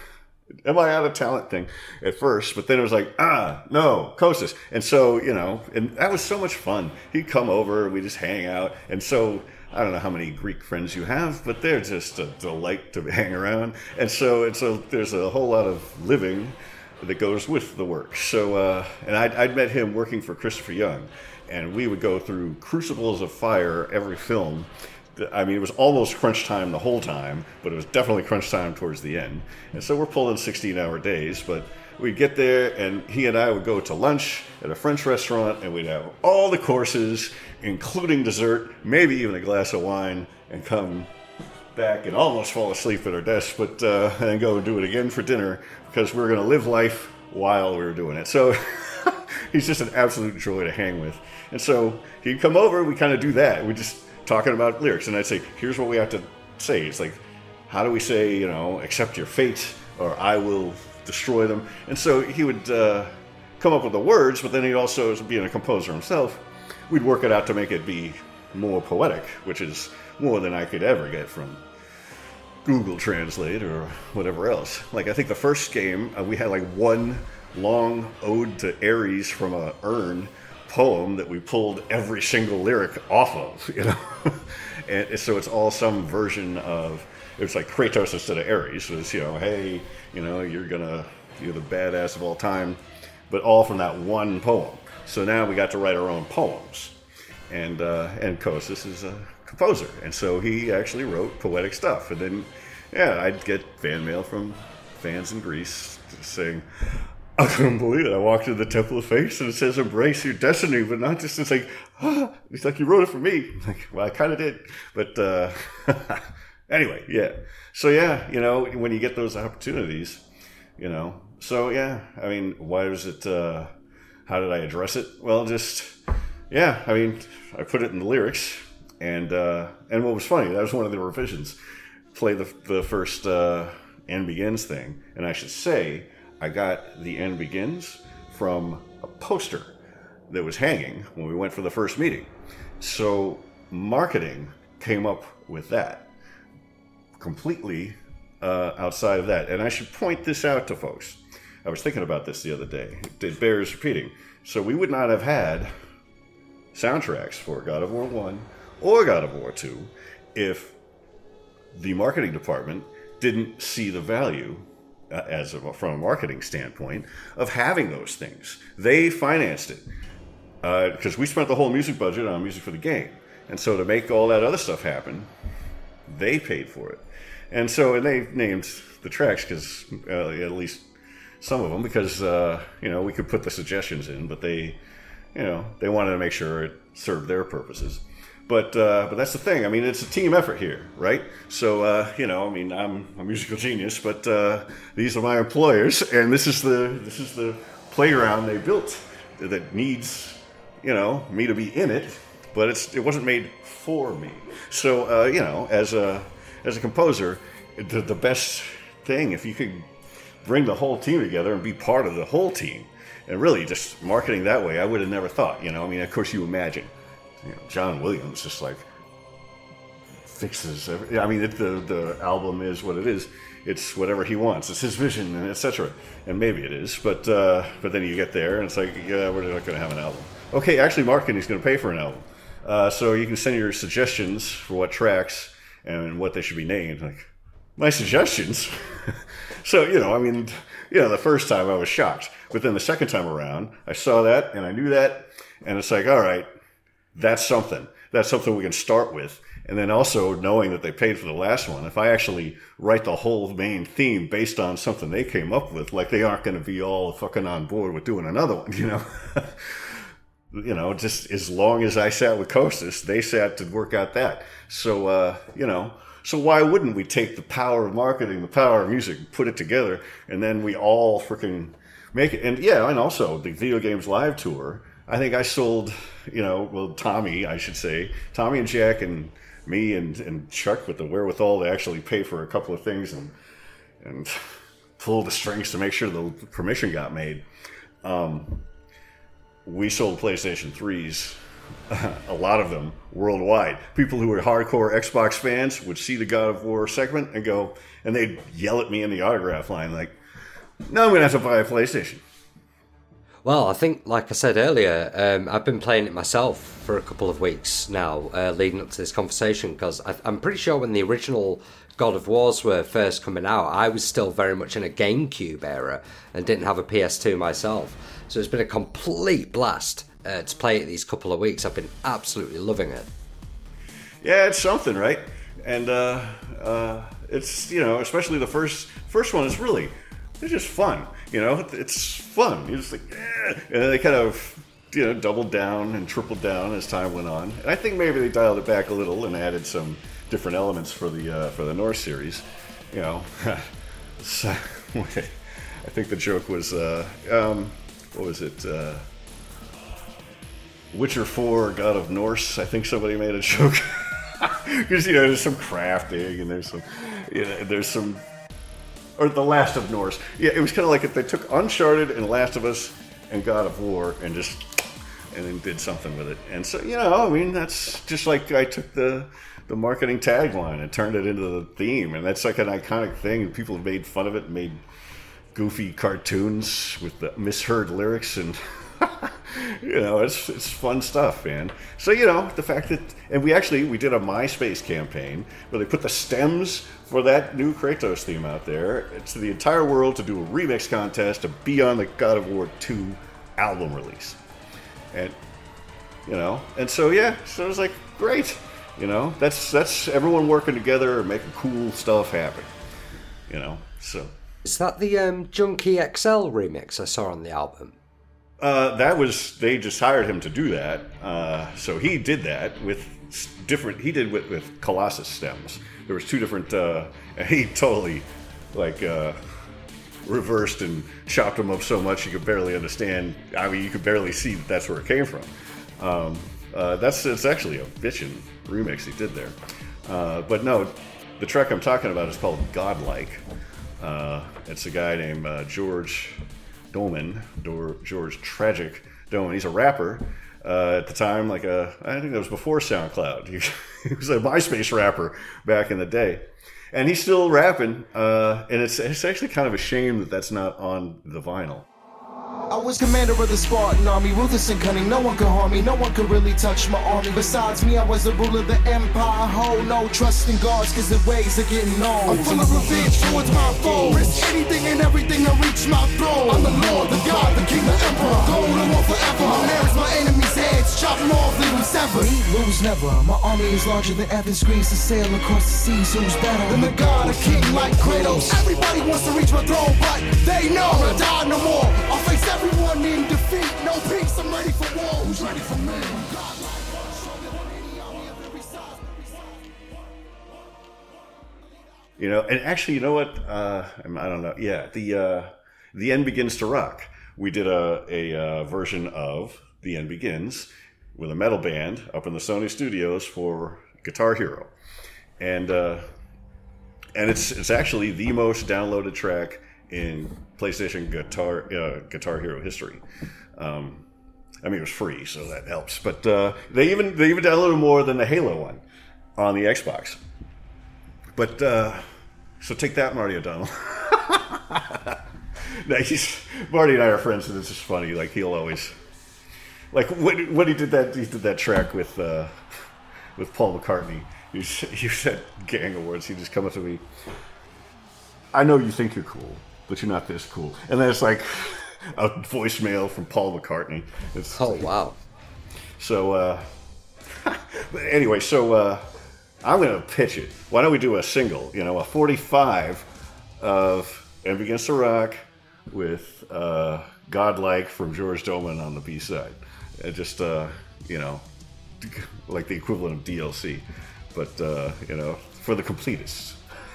am I out of talent thing at first, but then it was like, ah, no, Kostas. And so, you know, and that was so much fun. He'd come over, we just hang out. And so, I don't know how many Greek friends you have, but they're just a delight to hang around. And so, it's a, there's a whole lot of living that goes with the work. So, uh, and I'd, I'd met him working for Christopher Young. And we would go through crucibles of fire every film. I mean, it was almost crunch time the whole time, but it was definitely crunch time towards the end. And so we're pulling sixteen-hour days, but we'd get there, and he and I would go to lunch at a French restaurant, and we'd have all the courses, including dessert, maybe even a glass of wine, and come back and almost fall asleep at our desk, but uh, and then go and do it again for dinner, because we were going to live life while we were doing it. So he's just an absolute joy to hang with. And so he'd come over, we kind of do that. We're just talking about lyrics. And I'd say, here's what we have to say. It's like, how do we say, you know, accept your fate, or I will destroy them? And so he would uh, come up with the words, but then he'd also, being a composer himself, we'd work it out to make it be more poetic, which is more than I could ever get from Google Translate or whatever else. Like, I think the first game, uh, we had like one long ode to Ares from a urn poem that we pulled every single lyric off of, you know. And so it's all some version of, it was like Kratos instead of Ares. It was, you know, hey, you know, you're gonna, you're the badass of all time, but all from that one poem. So now we got to write our own poems. And uh, and Kostas is a composer, and so he actually wrote poetic stuff. And then, yeah, I'd get fan mail from fans in Greece saying, I couldn't believe it. I walked into the Temple of Faith and it says, embrace your destiny, but not just, it's like, ah, it's like you wrote it for me. I'm like, well, I kind of did. But uh, anyway, yeah. So, yeah, you know, when you get those opportunities, you know. So, yeah, I mean, why was it, uh, how did I address it? Well, just, yeah, I mean, I put it in the lyrics. And uh, and what was funny, that was one of the revisions. Play the, the first uh, End Begins thing. And I should say, I got the End Begins from a poster that was hanging when we went for the first meeting. So marketing came up with that, completely uh, outside of that. And I should point this out to folks. I was thinking about this the other day. It bears repeating. So we would not have had soundtracks for God of War one or God of War two if the marketing department didn't see the value Uh, as a, from a marketing standpoint, of having those things. They financed it because uh, we spent the whole music budget on music for the game, and so to make all that other stuff happen, they paid for it. And so and they named the tracks because uh, at least some of them because uh, you know we could put the suggestions in, but they you know they wanted to make sure it served their purposes. But uh, but that's the thing. I mean, it's a team effort here, right? So uh, you know, I mean, I'm a musical genius, but uh, these are my employers, and this is the this is the playground they built that needs you know me to be in it, but it's it wasn't made for me. So uh, you know, as a as a composer, the, the best thing if you could bring the whole team together and be part of the whole team, and really just marketing that way, I would have never thought. You know, I mean, of course, you imagine. You know, John Williams just like fixes every, I mean it, the the album is what it is. It's whatever he wants. It's his vision, and et cetera. And maybe it is, but uh, but then you get there and it's like, yeah, we're not going to have an album. Okay, actually, marketing's going to pay for an album, uh, so you can send your suggestions for what tracks and what they should be named. Like my suggestions. So you know, I mean, you know, the first time I was shocked, but then the second time around, I saw that and I knew that, and it's like, all right. That's something. That's something we can start with. And then also knowing that they paid for the last one. If I actually write the whole main theme based on something they came up with, like they aren't going to be all fucking on board with doing another one, you know? You know, just as long as I sat with Costas, they sat to work out that. So, uh, you know, so why wouldn't we take the power of marketing, the power of music, put it together, and then we all freaking make it. And yeah, and also the Video Games Live Tour, I think I sold, you know, well, Tommy, I should say, Tommy and Jack and me and, and Chuck with the wherewithal to actually pay for a couple of things and and pull the strings to make sure the permission got made. Um, we sold PlayStation threes, a lot of them worldwide. People who were hardcore Xbox fans would see the God of War segment and go, and they'd yell at me in the autograph line like, no, I'm going to have to buy a PlayStation. Well, I think, like I said earlier, um, I've been playing it myself for a couple of weeks now, uh, leading up to this conversation, because I'm pretty sure when the original God of Wars were first coming out, I was still very much in a GameCube era and didn't have a P S two myself. So it's been a complete blast uh, to play it these couple of weeks. I've been absolutely loving it. Yeah, it's something, right? And uh, uh, it's, you know, especially the first first one is really, it's just fun. You know, it's fun. You're just like, eh. And then they kind of, you know, doubled down and tripled down as time went on. And I think maybe they dialed it back a little and added some different elements for the uh, for the Norse series. You know, so, I think the joke was, uh, um, what was it? Uh, Witcher four, God of Norse. I think somebody made a joke because you know there's some crafting and there's some, you know, there's some. Or The Last of Norse. Yeah, it was kind of like if they took Uncharted and Last of Us and God of War and just, and then did something with it. And so, you know, I mean, that's just like I took the the marketing tagline and turned it into the theme. And that's like an iconic thing. And people have made fun of it and made goofy cartoons with the misheard lyrics. And, you know, it's it's fun stuff, man. So, you know, the fact that, and we actually, we did a MySpace campaign where they put the stems for that new Kratos theme out there to the entire world to do a remix contest to be on the God of War two album release. And, you know, and so, yeah, so it was like, great. You know, that's that's everyone working together and making cool stuff happen. You know, so. Is that the um, Junkie X L remix I saw on the album? Uh, that was, they just hired him to do that. Uh, so he did that with different, he did with, with Colossus stems. There was two different, uh, and he totally, like, uh, reversed and chopped them up so much you could barely understand. I mean, you could barely see that that's where it came from. Um, uh, that's, it's actually a bitchin' remix he did there. Uh, but no, the track I'm talking about is called Godlike. Uh, it's a guy named uh, George Doman, Dor- George Tragic Doman. He's a rapper. Uh, at the time, like a, I think that was before SoundCloud. He, he was a MySpace rapper back in the day, and he's still rapping. Uh, and it's it's actually kind of a shame that that's not on the vinyl. I was commander of the Spartan army, ruthless and cunning, no one could harm me, no one could really touch my army. Besides me, I was the ruler of the empire, hold no trust in gods, cause the ways are getting old. I'm full of revenge towards my foe, risk anything and everything to reach my throne. I'm the lord, the god, the king, the emperor, gold and one forever. My man is my enemy's edge, heads, chop them off, leave them severed. We lose never. My army is larger than Evans Greece to sail across the seas. Who's better than the god, a king like Kratos? Everybody wants to reach my throne, but they know I die no more. I'll face everyone in defeat. No peace, I'm ready for war. Who's ready for me? You know, and actually, you know what? Uh, I don't know. Yeah, the uh, The End Begins to Rock. We did a, a uh, version of The End Begins with a metal band up in the Sony studios for Guitar Hero, and uh, and it's it's actually the most downloaded track in PlayStation Guitar uh, Guitar Hero history. Um, I mean, it was free, so that helps. But uh, they even they even downloaded more than the Halo one on the Xbox. But, uh, so take that, Marty O'Donnell. No, he's, Marty and I are friends, and it's just funny. Like, he'll always, like, when, when he did that, he did that track with, uh, with Paul McCartney. He was, he was at Gang Awards. He'd just come up to me. I know you think you're cool, but you're not this cool. And then it's like a voicemail from Paul McCartney. It's Oh, like, wow. So, uh, but anyway, so, uh, I'm going to pitch it. Why don't we do a single, you know, a forty-five of End Begins to Rock with uh, Godlike from George Doman on the B-side. It just, uh, you know, like the equivalent of D L C. But, uh, you know, for the completists.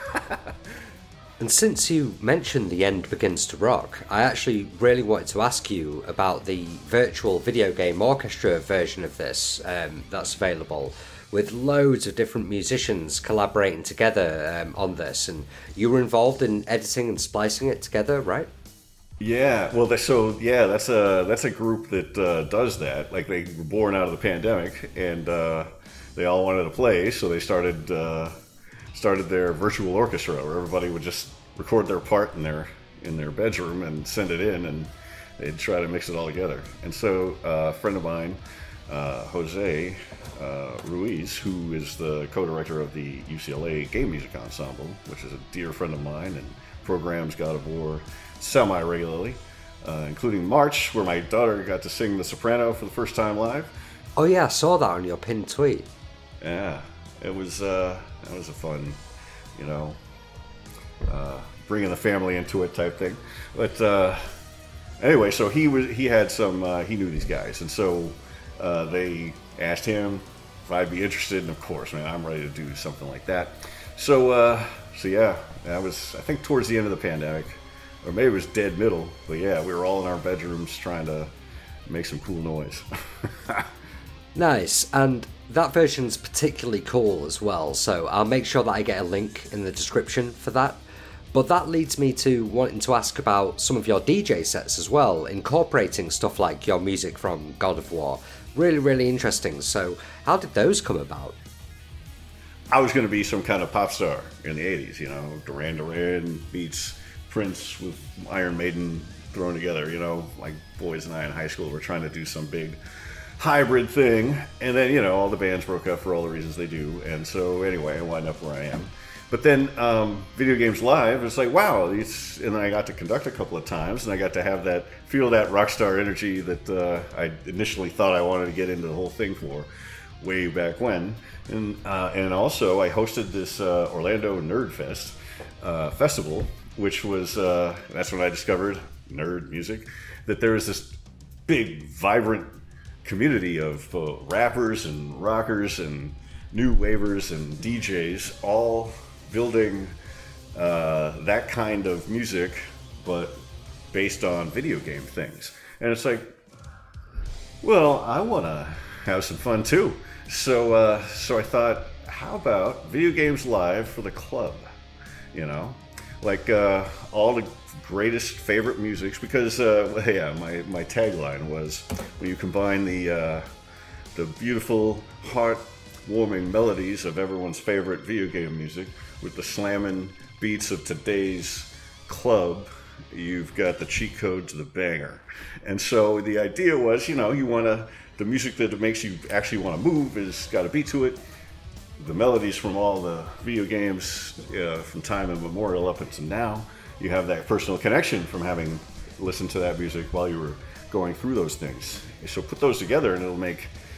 And since you mentioned The End Begins to Rock, I actually really wanted to ask you about the virtual video game orchestra version of this um, that's available, with loads of different musicians collaborating together um, on this. And you were involved in editing and splicing it together, right? Yeah, well, so yeah, that's a that's a group that uh, does that. Like, they were born out of the pandemic, and uh, they all wanted to play, so they started uh, started their virtual orchestra, where everybody would just record their part in their in their bedroom and send it in, and they'd try to mix it all together. And so uh, a friend of mine, uh, Jose uh, Ruiz, who is the co-director of the U C L A Game Music Ensemble, which is a dear friend of mine and programs God of War semi-regularly, uh, including March, where my daughter got to sing The Soprano for the first time live. Oh yeah, I saw that on your pinned tweet. Yeah, it was uh, it was a fun, you know, uh, bringing the family into it type thing. But uh, anyway, so he was he had some uh, he knew these guys, and so uh, they asked him if I'd be interested, and of course, man, I'm ready to do something like that. So uh, so yeah, that was, I think, towards the end of the pandemic, or maybe it was dead middle. But yeah, we were all in our bedrooms trying to make some cool noise. Nice, and that version's particularly cool as well, so I'll make sure that I get a link in the description for that. But that leads me to wanting to ask about some of your D J sets as well, incorporating stuff like your music from God of War. Really, really interesting. So how did those come about? I was going to be some kind of pop star in the eighties, you know, Duran Duran meets Prince with Iron Maiden thrown together, you know, like boys and I in high school were trying to do some big hybrid thing, and then, you know, all the bands broke up for all the reasons they do, and so anyway, I wound up where I am. But then um, Video Games Live, it's like, wow, it's, and then I got to conduct a couple of times, and I got to have that, feel that rock star energy that uh, I initially thought I wanted to get into the whole thing for, way back when. And uh, and also, I hosted this uh, Orlando Nerd Fest uh, festival, which was, uh, that's when I discovered nerd music, that there was this big, vibrant community of uh, rappers and rockers and new wavers and D Js all building uh, that kind of music, but based on video game things. And it's like, well, I want to have some fun too. So, uh, so I thought, how about Video Games Live for the club? You know, like uh, all the greatest favorite musics, because uh, yeah, my, my tagline was, when you combine the uh, the beautiful, heart-warming melodies of everyone's favorite video game music with the slamming beats of today's club, you've got the cheat code to the banger. And so the idea was, you know, you want to, the music that makes you actually want to move has got a beat to it. The melodies from all the video games uh, from time immemorial up until now, you have that personal connection from having listened to that music while you were going through those things. So put those together and it'll make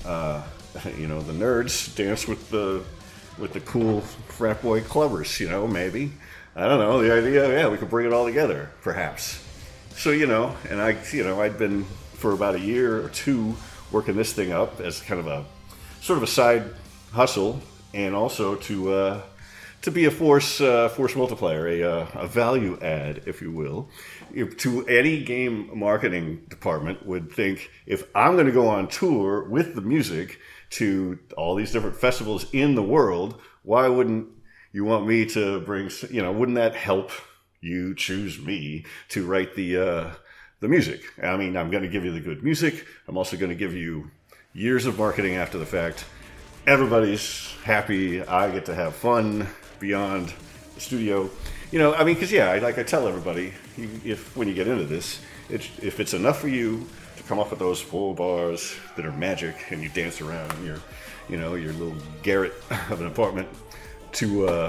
uh, you know, the nerds dance with the with the cool frat boy clubbers. You know, maybe I don't know. The idea, yeah, we could bring it all together, perhaps. So you know, and I, you know, I'd been for about a year or two working this thing up as kind of a sort of a side hustle, and also to uh, to be a force uh, force multiplier, a, uh, a value add, if you will. If, to any game marketing department would think, if I'm going to go on tour with the music to all these different festivals in the world, why wouldn't you want me to bring, you know, wouldn't that help you choose me to write the uh, the music? I mean, I'm going to give you the good music. I'm also going to give you years of marketing after the fact. Everybody's happy. I get to have fun beyond the studio. You know, I mean, because, yeah, I, like I tell everybody, you, if when you get into this, it's, if it's enough for you to come up with those full bars that are magic and you dance around in your, you know, your little garret of an apartment to, uh,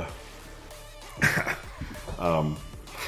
um,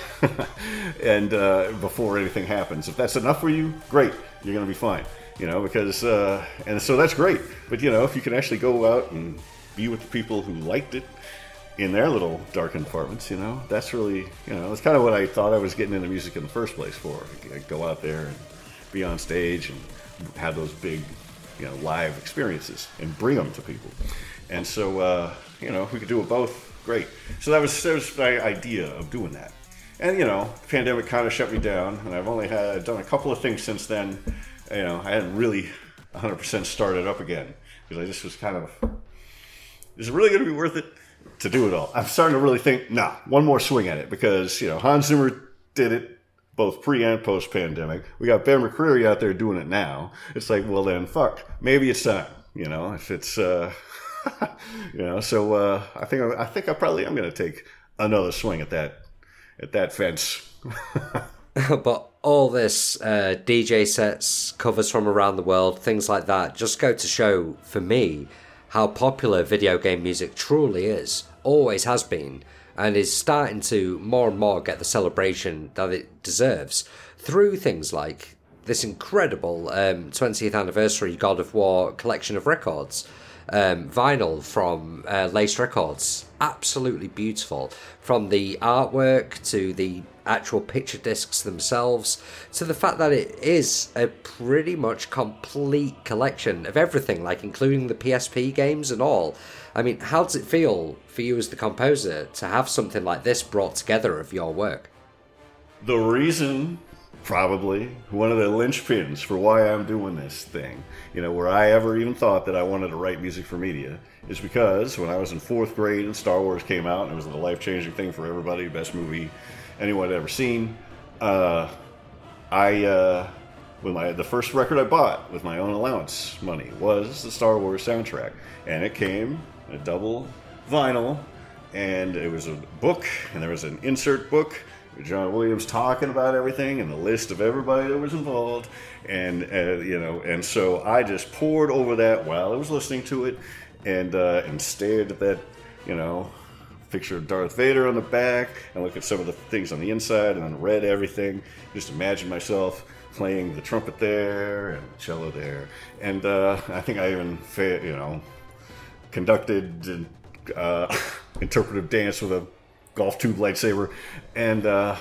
and uh, before anything happens, if that's enough for you, great, you're going to be fine. You know, because, uh, and so that's great. But, you know, if you can actually go out and be with the people who liked it in their little darkened apartments, you know, that's really, you know, that's kind of what I thought I was getting into music in the first place for. Like, go out there and be on stage and have those big, you know, live experiences and bring them to people. And so, uh, you know, if we could do it both, great. So that was, that was my idea of doing that. And, you know, the pandemic kind of shut me down, and I've only had done a couple of things since then. You know, I hadn't really one hundred percent started up again because I just was kind of, is it really going to be worth it to do it all? I'm starting to really think, nah, one more swing at it, because, you know, Hans Zimmer did it both pre and post pandemic. We got Ben McCreary out there doing it now. It's like, well then, fuck, maybe it's time. You know, if it's, uh, you know, so uh, I think I, I think I probably am going to take another swing at that at that fence. But all this uh, D J sets, covers from around the world, things like that, just go to show, for me, how popular video game music truly is, always has been, and is starting to more and more get the celebration that it deserves through things like this incredible um, twentieth anniversary God of War collection of records. Um, vinyl from uh, Lace Records, absolutely beautiful, from the artwork to the actual picture discs themselves, to the fact that it is a pretty much complete collection of everything, like including the P S P games and all. I mean, how does it feel for you as the composer to have something like this brought together of your work? The reason, probably, one of the linchpins for why I'm doing this thing, you know, where I ever even thought that I wanted to write music for media, is because when I was in fourth grade and Star Wars came out, and it was a life-changing thing for everybody, best movie anyone had ever seen, uh, I, uh, with my, the first record I bought with my own allowance money was the Star Wars soundtrack, and it came in a double vinyl, and it was a book, and there was an insert book, John Williams talking about everything and the list of everybody that was involved, and uh, you know, and so I just poured over that while I was listening to it, and uh, and stared at that, you know, picture of Darth Vader on the back, and looked at some of the things on the inside, and then read everything. Just imagine myself playing the trumpet there and the cello there, and uh, I think I even, you know, conducted uh, interpretive dance with a golf tube lightsaber, and uh,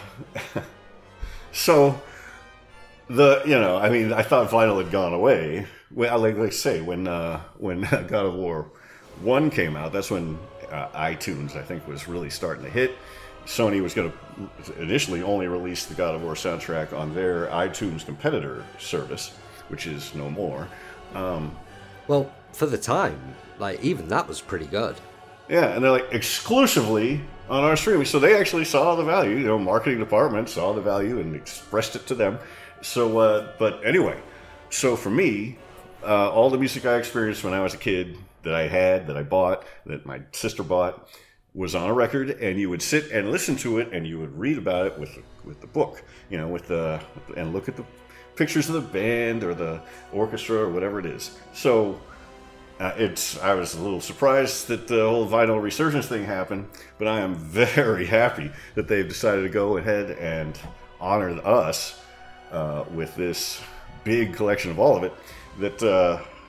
so the you know I mean I thought vinyl had gone away. Well, like I say, when uh, when God of War one came out, that's when uh, iTunes I think was really starting to hit. Sony was going to initially only release the God of War soundtrack on their iTunes competitor service, which is no more. Um, well, for the time, like even that was pretty good. Yeah, and they're like exclusively on our streaming. So they actually saw the value, you know, marketing department saw the value and expressed it to them. So, uh, but anyway, so for me, uh, all the music I experienced when I was a kid that I had, that I bought, that my sister bought, was on a record, and you would sit and listen to it, and you would read about it with with the book, you know, with the, and look at the pictures of the band or the orchestra or whatever it is. So, Uh, it's. I was a little surprised that the whole vinyl resurgence thing happened, but I am very happy that they've decided to go ahead and honor us uh, with this big collection of all of it. That uh,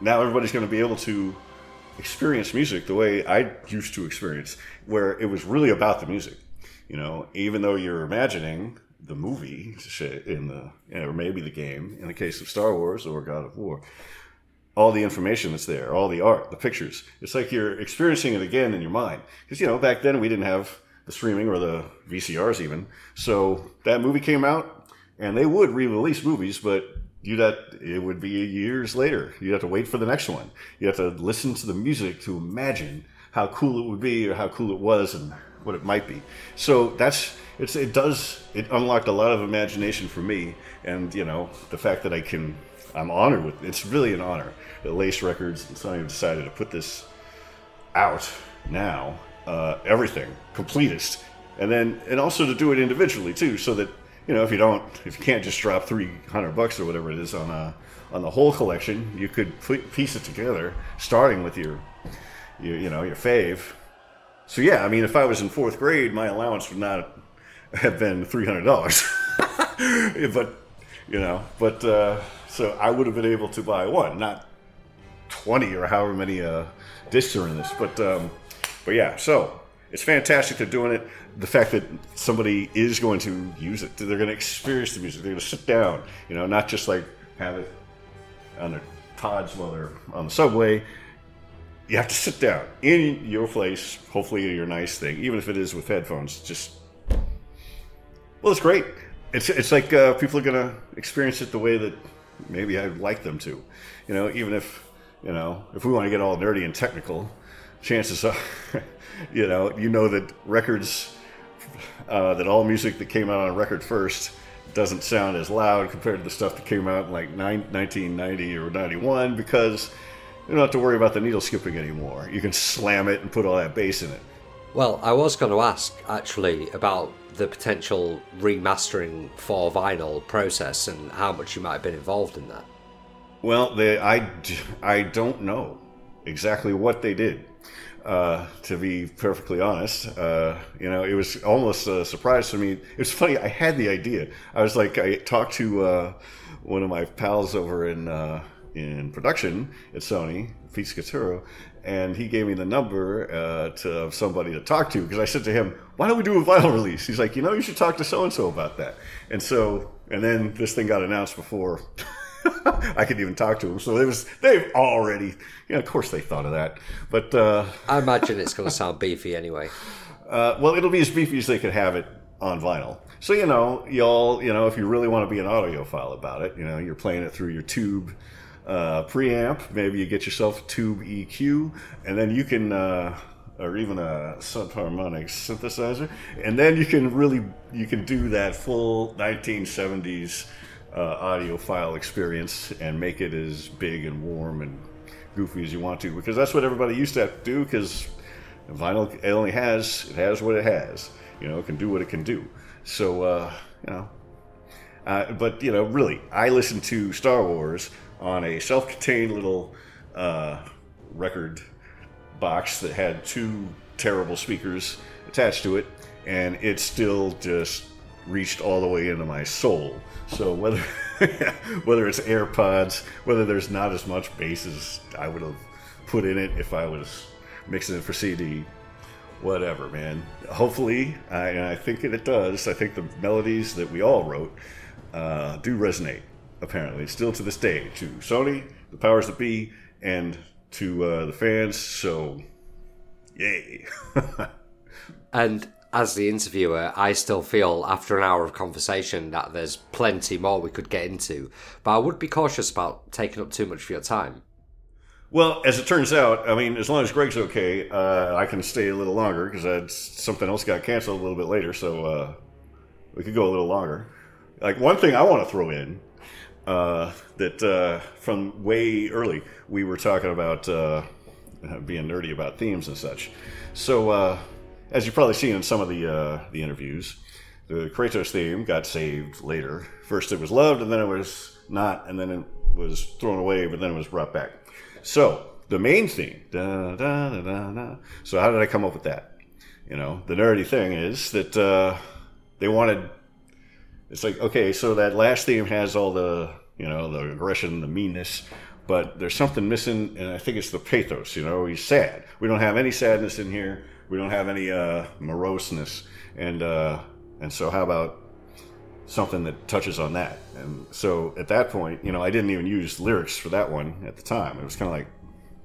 now everybody's going to be able to experience music the way I used to experience, where it was really about the music. You know, even though you're imagining the movie in the, you know, or maybe the game, in the case of Star Wars or God of War, all the information that's there, all the art, the pictures, it's like you're experiencing it again in your mind. Because, you know, back then we didn't have the streaming or the V C Rs even. So that movie came out, and they would re-release movies, but you'd have, it would be years later. You'd have to wait for the next one. You have to listen to the music to imagine how cool it would be or how cool it was and what it might be. So that's, it's, it does, it unlocked a lot of imagination for me. And, you know, the fact that I can, I'm honored with, it's really an honor that Lace Records and Sony have decided to put this out now, uh, everything, completist. And then, and also to do it individually too, so that, you know, if you don't, if you can't just drop three hundred bucks or whatever it is on a, on the whole collection, you could put, piece it together, starting with your, your, you know, your fave. So yeah, I mean, if I was in fourth grade, my allowance would not have been three hundred dollars. But, you know, but, uh, so I would have been able to buy one, not twenty or however many uh, discs are in this. But, um, but yeah, so it's fantastic they're doing it. The fact that somebody is going to use it, they're going to experience the music, they're going to sit down, you know, not just like have it on their pods while they're on the subway. You have to sit down in your place, hopefully your nice thing, even if it is with headphones. Just, well, it's great. It's it's like uh, people are going to experience it the way that maybe I'd like them to. You know, even if, you know, if we want to get all nerdy and technical, chances are, you know, you know that records, uh, that all music that came out on a record first doesn't sound as loud compared to the stuff that came out in like nineteen ninety or ninety-one, because you don't have to worry about the needle skipping anymore. You can slam it and put all that bass in it. Well, I was going to ask, actually, about the potential remastering for vinyl process and how much you might have been involved in that. Well, they, I, I don't know exactly what they did, uh, to be perfectly honest. Uh, you know, it was almost a surprise to me. It was funny, I had the idea. I was like, I talked to uh, one of my pals over in... Uh, in production at Sony, Pete Scaturo, and he gave me the number uh, to somebody to talk to, because I said to him, why don't we do a vinyl release? He's like, you know, you should talk to so-and-so about that. And so, and then this thing got announced before I could even talk to him. So it was, they've already, you know, of course they thought of that. But uh, I imagine it's going to sound beefy anyway. Uh, well, it'll be as beefy as they could have it on vinyl. So, you know, y'all, you know, if you really want to be an audiophile about it, you know, you're playing it through your tube Uh, preamp, maybe you get yourself a tube E Q, and then you can, uh, or even a subharmonic synthesizer, and then you can really, you can do that full nineteen seventies uh, audiophile experience and make it as big and warm and goofy as you want to, because that's what everybody used to have to do, because vinyl it only has, it has what it has, you know, it can do what it can do. So, uh, you know, uh, but, you know, really, I listen to Star Wars on a self-contained little uh, record box that had two terrible speakers attached to it, and it still just reached all the way into my soul. So whether whether it's AirPods, whether there's not as much bass as I would have put in it if I was mixing it for C D, whatever, man. Hopefully, I, and I think it does, I think the melodies that we all wrote uh, do resonate. Apparently, still to this day, to Sony, the powers that be, and to uh, the fans. So, yay! And as the interviewer, I still feel after an hour of conversation that there's plenty more we could get into, but I would be cautious about taking up too much of your time. Well, as it turns out, I mean, as long as Greg's okay, uh, I can stay a little longer, because something else got canceled a little bit later, so uh, we could go a little longer. Like, one thing I want to throw in, Uh, that uh, from way early we were talking about uh, being nerdy about themes and such. So uh, as you've probably seen in some of the uh, the interviews, the Kratos theme got saved later. First it was loved, and then it was not, and then it was thrown away, but then it was brought back. So the main theme, da, da, da, da, da. So how did I come up with that? You know, the nerdy thing is that uh, they wanted. It's like, okay, so that last theme has all the, you know, the aggression, the meanness. but there's something missing, and I think it's the pathos. You know, he's sad. We don't have any sadness in here. We don't have any uh, moroseness, and uh, and so how about something that touches on that? And so at that point, you know, I didn't even use lyrics for that one at the time. It was kind of like,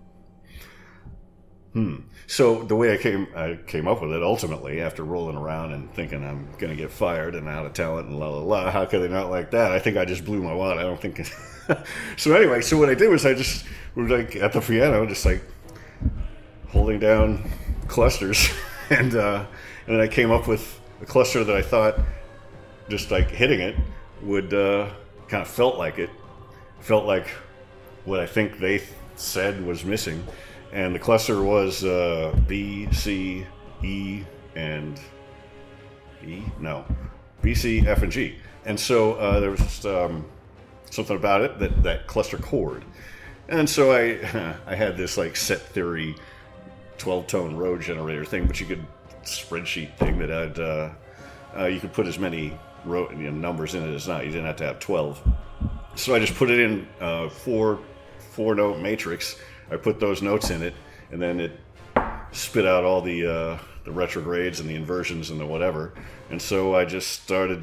hmm. So the way I came I came up with it ultimately, after rolling around and thinking I'm going to get fired and out of talent and la la la, how could they not like that? I think I just blew my wad. I don't think. It so anyway, so what I did was I just was like at the piano, just like holding down clusters, and uh, and then I came up with a cluster that I thought, just like hitting it, would uh, kind of felt like it, felt like what I think they said was missing, and the cluster was uh, B, C, E, and E? No, B, C, F, and G. And so uh, there was just um, something about it, that, that cluster chord. And so I I had this like set theory twelve-tone row generator thing, which you could, spreadsheet thing that I'd, uh, uh, you could put as many row, you know, numbers in it as not. You didn't have to have twelve. So I just put it in uh, four, four note matrix. I put those notes in it, and then it spit out all the uh, the retrogrades and the inversions and the whatever. And so I just started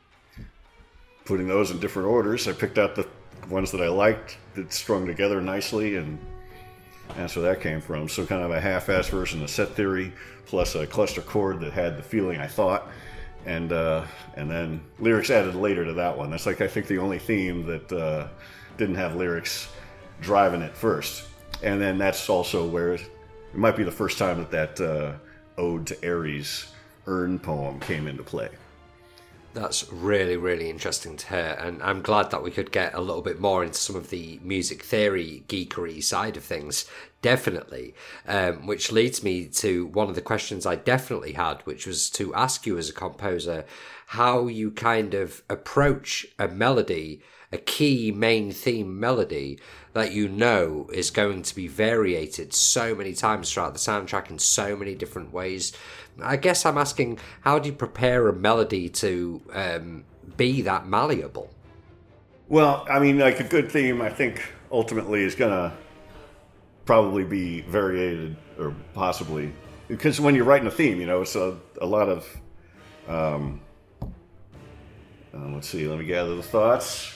putting those in different orders. I picked out the ones that I liked that strung together nicely, and that's where that came from. So kind of a half-ass version of set theory, plus a cluster chord that had the feeling I thought, and uh, and then lyrics added later to that one. That's like, I think, the only theme that uh, didn't have lyrics driving it first. And then that's also where it, it might be the first time that that uh, Ode to Ares urn poem came into play. That's really, really interesting to hear, and I'm glad that we could get a little bit more into some of the music theory, geekery side of things, definitely, um, which leads me to one of the questions I definitely had, which was to ask you as a composer how you kind of approach a melody, a key main theme melody that you know is going to be variated so many times throughout the soundtrack in so many different ways. I guess I'm asking, how do you prepare a melody to um, be that malleable? Well, I mean, like a good theme, I think, ultimately is going to probably be variated, or possibly, because when you're writing a theme, you know, it's a, a lot of, um, uh, let's see, let me gather the thoughts.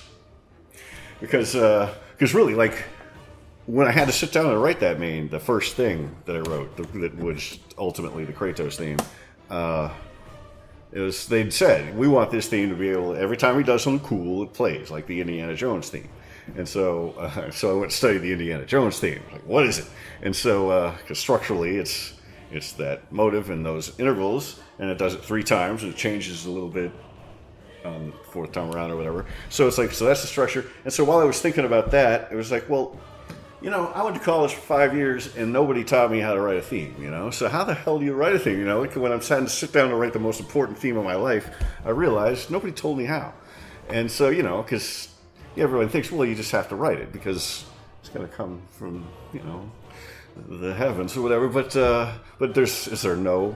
Because, uh, because really, like, when I had to sit down and write that main, the first thing that I wrote, that was ultimately the Kratos theme, uh, it was, they'd said, we want this theme to be able, every time he does something cool, it plays, like the Indiana Jones theme. And so, uh, so I went to study the Indiana Jones theme. Like, what is it? And so, because uh, structurally, it's it's that motive and those intervals, and it does it three times, and it changes a little bit on the fourth time around or whatever. So it's like, so that's the structure. And so while I was thinking about that, it was like, well, you know, I went to college for five years and nobody taught me how to write a theme, you know? So how the hell do you write a theme, you know? Like when I'm trying to sit down to write the most important theme of my life, I realized nobody told me how. And so, you know, because everyone thinks, well, you just have to write it because it's going to come from, you know, the heavens or whatever. But uh, but there's, is there no...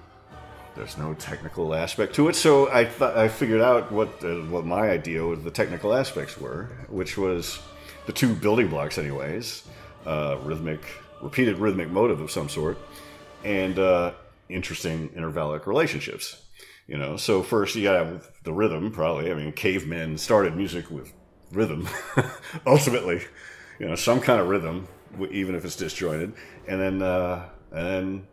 There's no technical aspect to it, so I th- I figured out what uh, what my idea of the technical aspects were, which was the two building blocks, anyways, uh, rhythmic, repeated rhythmic motive of some sort, and uh, interesting intervallic relationships. You know, so first you gotta have the rhythm, probably. I mean, cavemen started music with rhythm, ultimately. You know, some kind of rhythm, even if it's disjointed, and then uh, and then.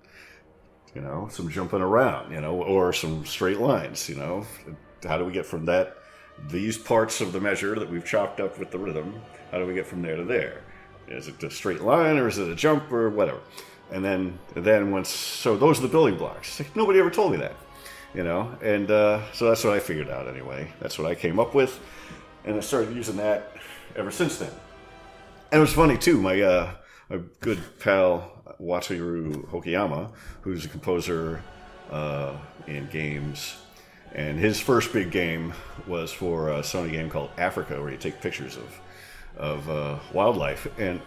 You know, some jumping around, you know, or some straight lines, you know. How do we get from that, these parts of the measure that we've chopped up with the rhythm, how do we get from there to there? Is it a straight line or is it a jump or whatever? And then, and then once, so those are the building blocks. Like, nobody ever told me that, you know. And uh, so that's what I figured out anyway. That's what I came up with. And I started using that ever since then. And it was funny, too. My, uh, my good pal... Wataru Hokiyama, who's a composer uh, in games, and his first big game was for a Sony game called Africa, where you take pictures of of uh, wildlife, and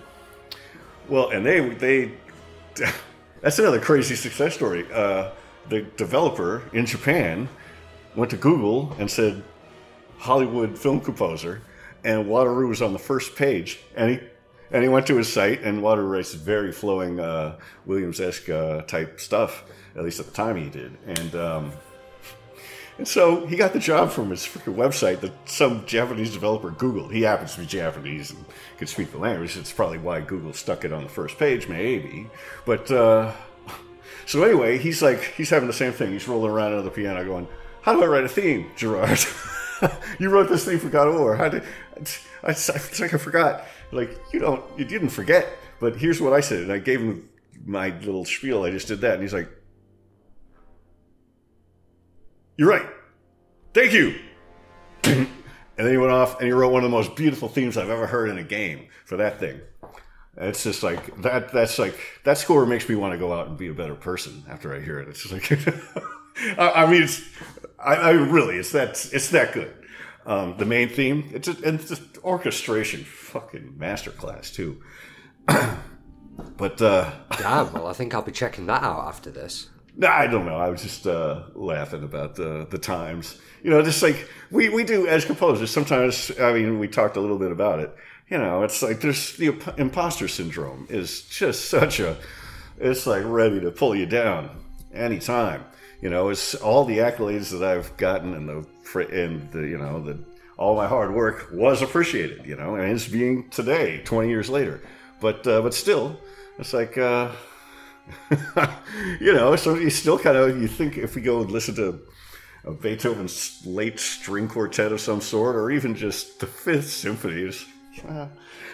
well, and they they that's another crazy success story. Uh, the developer in Japan went to Google and said Hollywood film composer, and Wataru was on the first page, and he and he went to his site, and Water writes very flowing uh, Williams-esque uh, type stuff. At least at the time he did, and um, and so he got the job from his freaking website that some Japanese developer Googled. He happens to be Japanese and can speak the language. It's probably why Google stuck it on the first page, maybe. But uh, so anyway, he's like he's having the same thing. He's rolling around on the piano, going, "How do I write a theme, Gerard? You wrote this theme for God of War. How did I? It's like I forgot. Like you don't, you didn't forget. But here's what I said, and I gave him my little spiel. I just did that, and he's like, "You're right. Thank you." And then he went off and he wrote one of the most beautiful themes I've ever heard in a game for that thing. And it's just like that. That's like that score makes me want to go out and be a better person after I hear it. It's just like, I, I mean, it's, I, I really, it's that, it's that good. Um, the main theme, it's a, and it's orchestration, fucking masterclass too. But uh, damn, well, I think I'll be checking that out after this. No, I don't know. I was just uh, laughing about the the times. You know, just like we, we do as composers. Sometimes, I mean, we talked a little bit about it. You know, it's like there's the imposter syndrome is just such a, it's like ready to pull you down anytime. You know, it's all the accolades that I've gotten and the and the you know the all my hard work was appreciated. You know, and it's being today, twenty years later. But uh, but still, it's like. Uh, you know, so you still kind of, you think if we go and listen to a Beethoven's late string quartet of some sort, or even just the Fifth Symphony, it's, uh,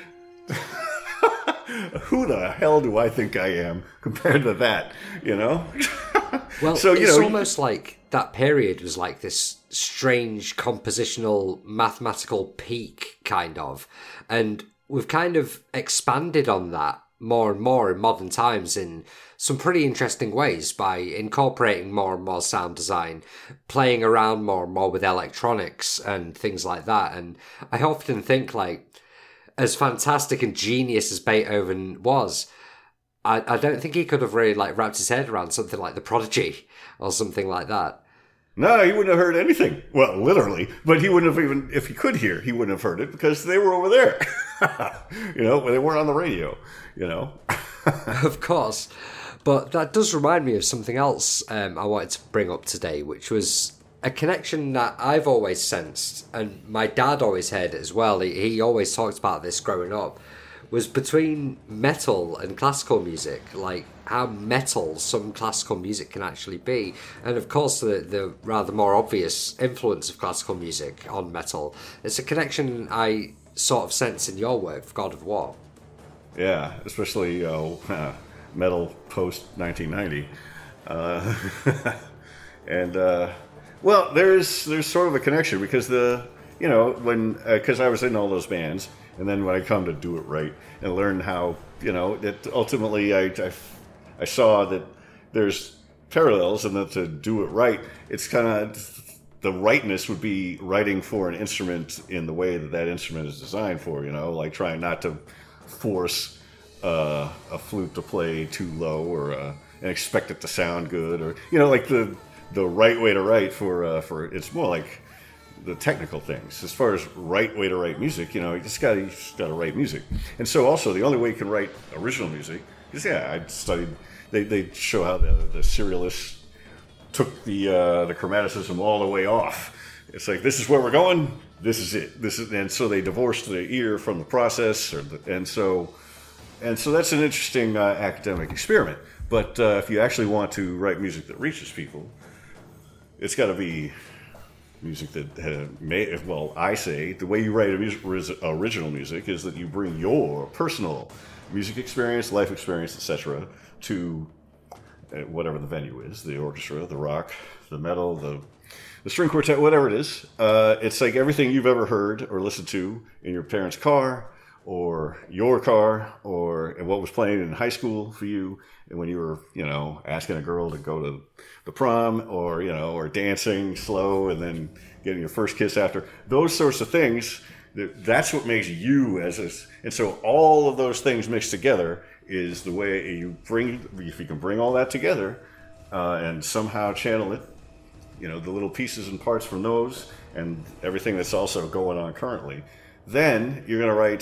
who the hell do I think I am compared to that, you know? Well, so, you it's know, almost like that period was like this strange compositional mathematical peak, kind of. And we've kind of expanded on that more and more in modern times in some pretty interesting ways by incorporating more and more sound design, playing around more and more with electronics and things like that. And I often think, like, as fantastic and genius as Beethoven was, I, I don't think he could have really like wrapped his head around something like The Prodigy or something like that. No, he wouldn't have heard anything. Well, literally. But he wouldn't have even, if he could hear, he wouldn't have heard it because they were over there. You know, they weren't on the radio, you know. Of course. But that does remind me of something else um, I wanted to bring up today, which was a connection that I've always sensed, and my dad always had as well. He, he always talked about this growing up, was between metal and classical music, like how metal some classical music can actually be. And of course, the, the rather more obvious influence of classical music on metal. It's a connection I sort of sense in your work for God of War. Yeah, especially uh, uh, metal post nineteen ninety. Uh, and, uh, well, there's there's sort of a connection because the, you know, when, because uh, I was in all those bands, and then when I come to do it right and learn how, you know, that ultimately I, I, I saw that there's parallels, and that to do it right, it's kind of, the rightness would be writing for an instrument in the way that that instrument is designed for, you know, like trying not to force uh, a flute to play too low or uh, and expect it to sound good, or, you know, like the the right way to write for, uh, for it's more like the technical things. As far as right way to write music, you know, you just got you just got to write music. And so also the only way you can write original music is, yeah, I studied. They they show how the the serialists took the uh, the chromaticism all the way off. It's like, this is where we're going. This is it. This is, and so they divorced the ear from the process, or the, and so and so that's an interesting uh, academic experiment. But uh, if you actually want to write music that reaches people, it's got to be music that uh, may, well, I say the way you write a music, original music is that you bring your personal music experience, life experience, et cetera, to uh, whatever the venue is, the orchestra, the rock, the metal, the the string quartet, whatever it is. Uh, it's like everything you've ever heard or listened to in your parents' car, or your car, or what was playing in high school for you, and when you were, you know, asking a girl to go to the prom, or, you know, or dancing slow and then getting your first kiss after. Those sorts of things, that's what makes you as a... And so all of those things mixed together is the way you bring... If you can bring all that together uh, and somehow channel it, you know, the little pieces and parts from those and everything that's also going on currently, then you're going to write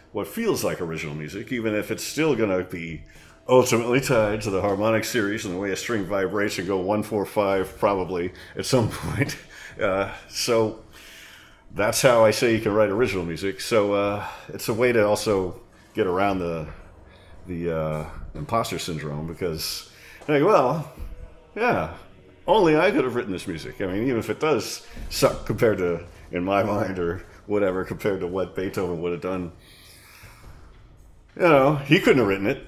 what feels like original music, even if it's still going to be ultimately tied to the harmonic series and the way a string vibrates and go one, four, five probably at some point. Uh, so that's how I say you can write original music. So uh, it's a way to also get around the the uh, imposter syndrome, because like, well, yeah, only I could have written this music. I mean, even if it does suck compared to, in my mind, or whatever, compared to what Beethoven would have done, you know, he couldn't have written it.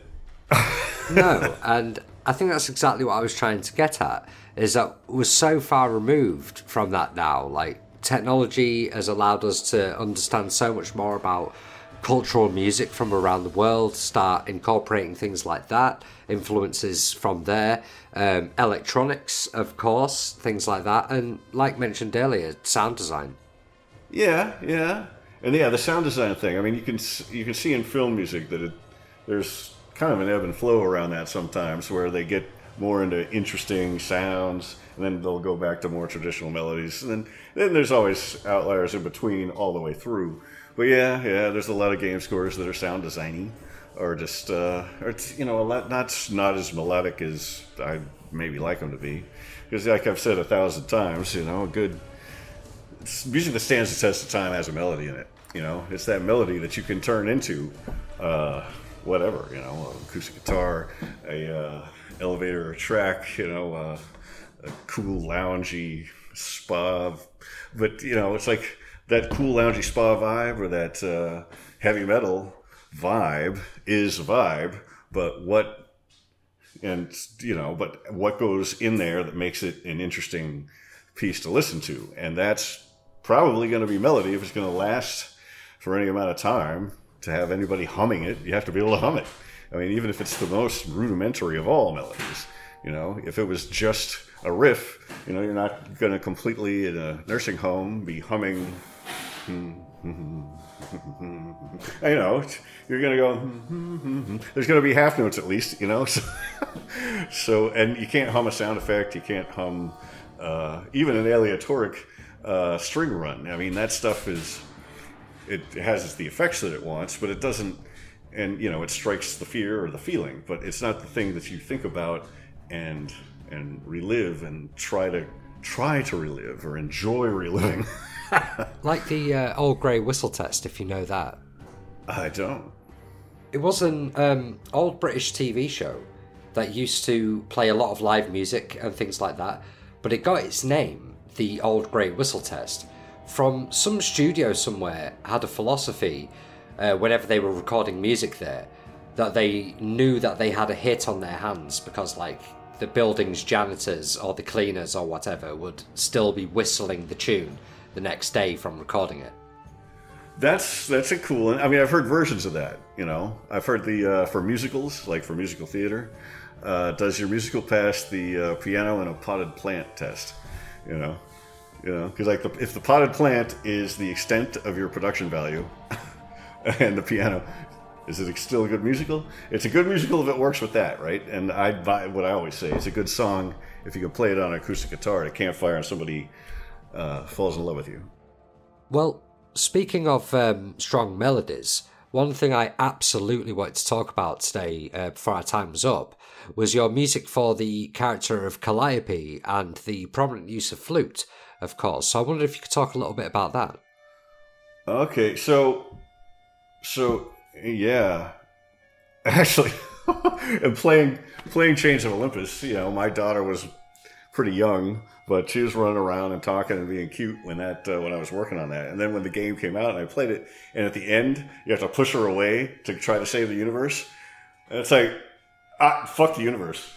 No, and I think that's exactly what I was trying to get at, is that we're so far removed from that now. Like, technology has allowed us to understand so much more about cultural music from around the world, start incorporating things like that, influences from there, um, electronics, of course, things like that, and like mentioned earlier, sound design. Yeah, yeah, and yeah, the sound design thing. I mean, you can you can see in film music that it, there's kind of an ebb and flow around that sometimes, where they get more into interesting sounds, and then they'll go back to more traditional melodies, and then then there's always outliers in between all the way through. But yeah, yeah, there's a lot of game scores that are sound designy, or just, uh, or it's, you know, a lot, not not as melodic as I maybe like them to be, because like I've said a thousand times, you know, a good it's music that stands the test of time has a melody in it. You know, it's that melody that you can turn into uh, whatever, you know, an acoustic guitar, a uh, elevator track, you know, uh, a cool loungy spa, but you know, it's like that cool loungy spa vibe, or that uh, heavy metal vibe is a vibe, but what, and you know, but what goes in there that makes it an interesting piece to listen to, and that's probably going to be melody. If it's going to last for any amount of time, to have anybody humming it, you have to be able to hum it. I mean, even if it's the most rudimentary of all melodies, you know, if it was just a riff, you know, you're not going to completely in a nursing home be humming. You know, you're going to go, there's going to be half notes at least, you know. So, so, and you can't hum a sound effect. You can't hum uh, even an aleatoric uh, string run. I mean, that stuff is, it has the effects that it wants, but it doesn't, and, you know, it strikes the fear or the feeling, but it's not the thing that you think about and and relive and try to try to relive or enjoy reliving. Like the uh, old grey whistle test, if you know that. I don't. It was an um, old British T V show that used to play a lot of live music and things like that, but it got its name, the old grey whistle test, from some studio somewhere had a philosophy uh, whenever they were recording music there, that they knew that they had a hit on their hands because, like, the building's janitors or the cleaners or whatever would still be whistling the tune the next day from recording it. That's that's a cool. I mean, I've heard versions of that. You know, I've heard the uh, for musicals, like for musical theater. Uh, does your musical pass the uh, piano and a potted plant test? You know, you know, because like the, if the potted plant is the extent of your production value, and the piano, is it still a good musical? It's a good musical if it works with that, right? And I buy what I always say: it's a good song if you can play it on an acoustic guitar at a campfire and somebody uh, falls in love with you. Well, speaking of um, strong melodies, one thing I absolutely wanted to talk about today, uh, before our time was up, was your music for the character of Calliope and the prominent use of flute, of course. So I wondered if you could talk a little bit about that. Okay, so, so yeah, actually, and playing playing Chains of Olympus, you know, my daughter was pretty young, but she was running around and talking and being cute when that uh, when I was working on that. And then when the game came out and I played it, and at the end you have to push her away to try to save the universe. And it's like, ah, fuck the universe.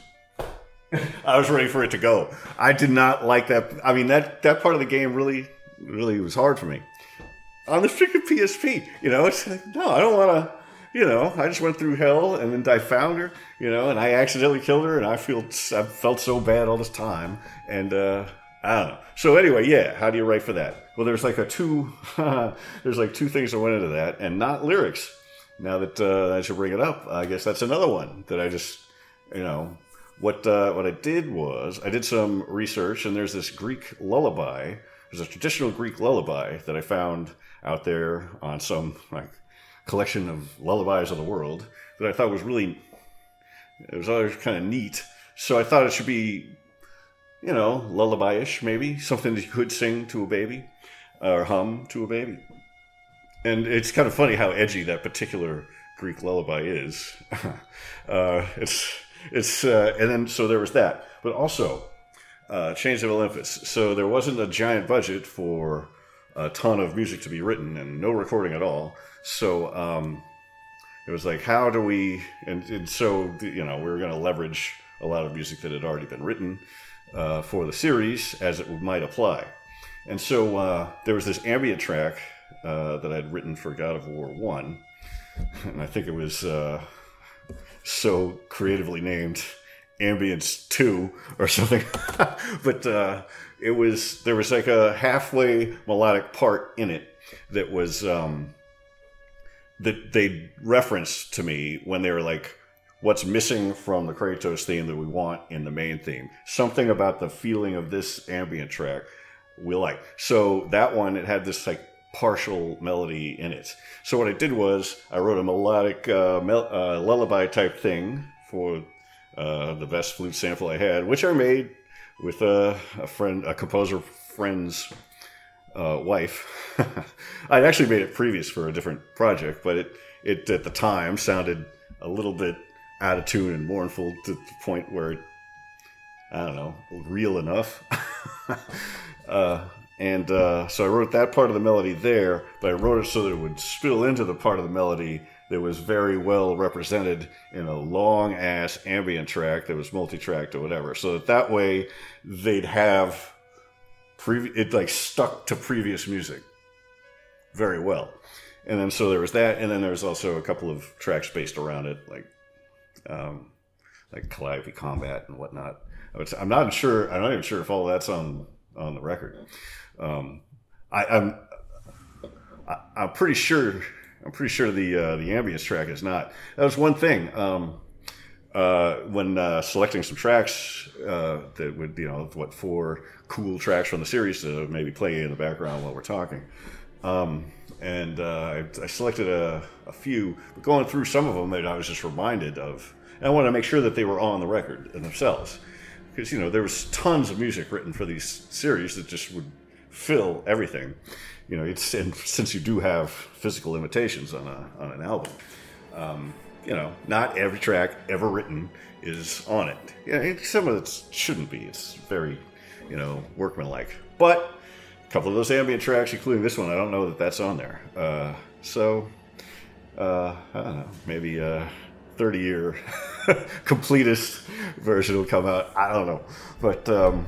I was ready for it to go. I did not like that. I mean, that that part of the game really, really was hard for me. On the freaking P S P, you know, it's like, no, I don't want to. You know, I just went through hell, and then I found her, you know, and I accidentally killed her, and I feel I felt so bad all this time, and uh, I don't know. So anyway, yeah, how do you write for that? Well, there's like a two, there's like two things that went into that, and not lyrics. Now that uh, I should bring it up, I guess that's another one that I just, you know, what uh, what I did was I did some research, and there's this Greek lullaby. There's a traditional Greek lullaby that I found out there on some like collection of lullabies of the world that I thought was really, it was always kind of neat. So I thought it should be, you know, lullaby-ish maybe, something that you could sing to a baby or hum to a baby. And it's kind of funny how edgy that particular Greek lullaby is. uh, it's it's uh, and then so there was that, but also uh, Chains of Olympus. So there wasn't a giant budget for a ton of music to be written and no recording at all. So um, it was like, how do we? And, and so you know, we were going to leverage a lot of music that had already been written uh, for the series as it might apply. And so uh, there was this ambient track uh, that I'd written for God of War One, and I think it was uh, so creatively named Ambience Two or something. But uh, it was there was like a halfway melodic part in it that was um, that they referenced to me when they were like, what's missing from the Kratos theme that we want in the main theme. Something about the feeling of this ambient track we like. So that one, it had this like partial melody in it. So what I did was I wrote a melodic uh, mel- uh, lullaby type thing for uh, the best flute sample I had, which I made with a, a friend, a composer friend's uh, wife. I'd actually made it previous for a different project, but it, it at the time sounded a little bit out of tune and mournful to the point where it, I don't know, real enough. uh, and uh, so I wrote that part of the melody there, but I wrote it so that it would spill into the part of the melody that was very well represented in a long-ass ambient track that was multi-tracked or whatever. So that that way they'd have, pre- it like stuck to previous music very well. And then so there was that, and then there was also a couple of tracks based around it, like um, like Calliope Combat and whatnot. I'm not sure. I'm not even sure if all that's on on the record. Um, I, I'm I, I'm pretty sure. I'm pretty sure the uh, the ambience track is not. That was one thing. Um, uh, when uh, selecting some tracks uh, that would, you know, what four cool tracks from the series to maybe play in the background while we're talking. Um, and uh, I, I selected a, a few, but going through some of them, that I was just reminded of. And I wanted to make sure that they were on the record in themselves. Because, you know, there was tons of music written for these series that just would fill everything. You know, it's, and since you do have physical limitations on a on an album, um, you know, not every track ever written is on it. Yeah, it, some of it shouldn't be. It's very, you know, workmanlike. But a couple of those ambient tracks, including this one, I don't know that that's on there. Uh, so, uh, I don't know, maybe a thirty-year completist version will come out. I don't know. But um,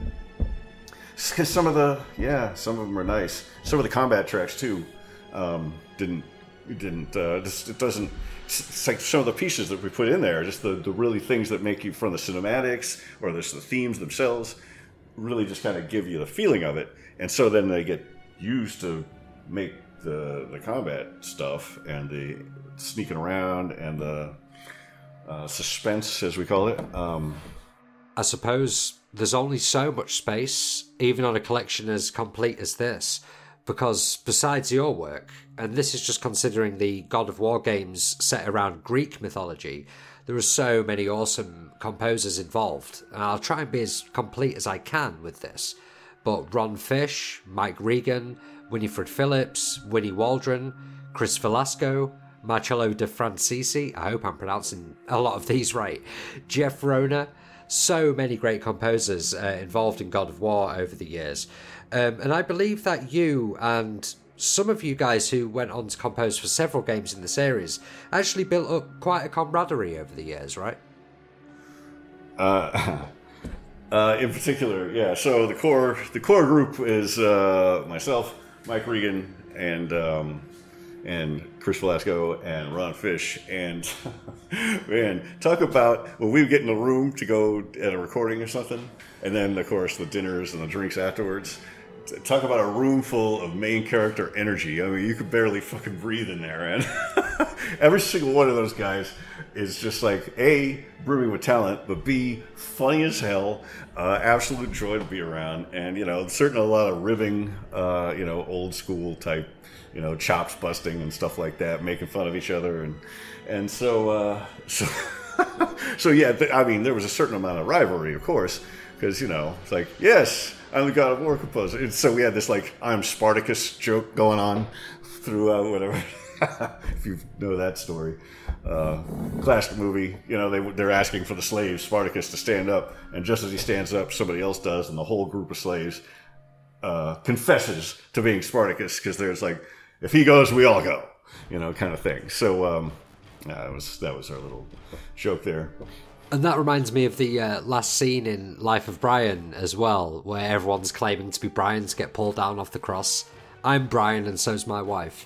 some of the, yeah, some of them are nice. Some of the combat tracks, too, um, didn't, didn't, uh, just, it doesn't, it's like some of the pieces that we put in there, just the, the really things that make you, from the cinematics or just the themes themselves, really just kind of give you the feeling of it. And so then they get used to make the the combat stuff and the sneaking around and the uh, suspense, as we call it. Um, I suppose there's only so much space, even on a collection as complete as this, because besides your work, and this is just considering the God of War games set around Greek mythology, there are so many awesome composers involved. And I'll try and be as complete as I can with this. But Ron Fish, Mike Regan, Winifred Phillips, Winnie Waldron, Chris Velasco, Marcello De Francisi, I hope I'm pronouncing a lot of these right, Jeff Rona, so many great composers uh, involved in God of War over the years. Um, and I believe that you and some of you guys who went on to compose for several games in the series actually built up quite a camaraderie over the years, right? Uh, uh, in particular, yeah. So the core the core group is uh, myself, Mike Regan, and um, and Chris Velasco and Ron Fish. And man, talk about when we get in the room to go at a recording or something, and then of course the dinners and the drinks afterwards. Talk about a room full of main character energy. I mean, you could barely fucking breathe in there, man. every single one of those guys is just like A, brimming with talent, but B, funny as hell, uh, absolute joy to be around, and you know, certainly a lot of ribbing, uh, you know, old school type, you know, chops busting and stuff like that, making fun of each other, and and so uh, so so yeah, th- I mean, there was a certain amount of rivalry, of course, because you know, it's like, yes, I'm the God of War composer, and so we had this like I'm Spartacus joke going on throughout whatever. If you know that story, uh, classic movie. You know, they they're asking for the slave Spartacus to stand up, and just as he stands up, somebody else does, and the whole group of slaves uh, confesses to being Spartacus because there's like, if he goes, we all go, you know, kind of thing. So um, yeah, that was that was our little joke there. And that reminds me of the uh, last scene in Life of Brian as well, where everyone's claiming to be Brian to get pulled down off the cross. I'm Brian, and so's my wife.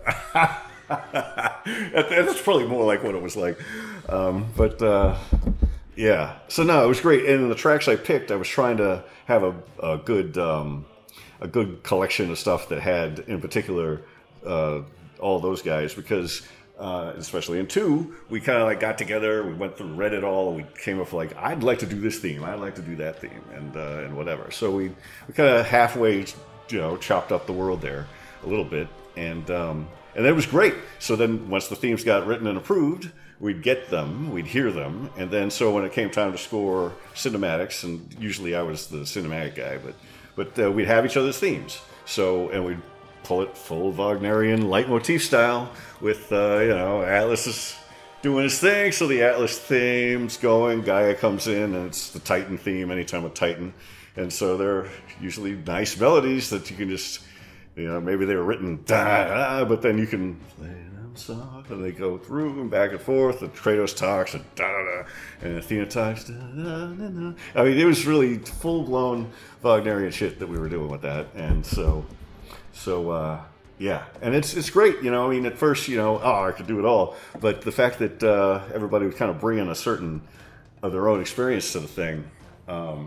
That's probably more like what it was like, um, but uh, yeah. So no, it was great. And in the tracks I picked, I was trying to have a, a good um, a good collection of stuff that had, in particular, uh, all those guys, because uh, especially in two, we kind of like got together, we went through, read it all, and we came up with like, I'd like to do this theme, I'd like to do that theme, and uh, and whatever. So we we kind of halfway, you know, chopped up the world there a little bit. And um, and it was great. So then once the themes got written and approved, we'd get them, we'd hear them. And then so when it came time to score cinematics, and usually I was the cinematic guy, but but uh, we'd have each other's themes. So, and we'd pull it full Wagnerian leitmotif style with, uh, you know, Atlas is doing his thing. So the Atlas theme's going, Gaia comes in, and it's the Titan theme anytime with Titan. And so they're usually nice melodies that you can just... You know, maybe they were written, da, da, but then you can play them soft, and they go through and back and forth. And Kratos talks, and da da da, and Athena talks, da da da da. I mean, it was really full blown Wagnerian shit that we were doing with that, and so, so uh, yeah, and it's it's great. You know, I mean, at first, you know, oh, I could do it all, but the fact that uh, everybody would kind of bring in a certain of their own experience to the thing, um,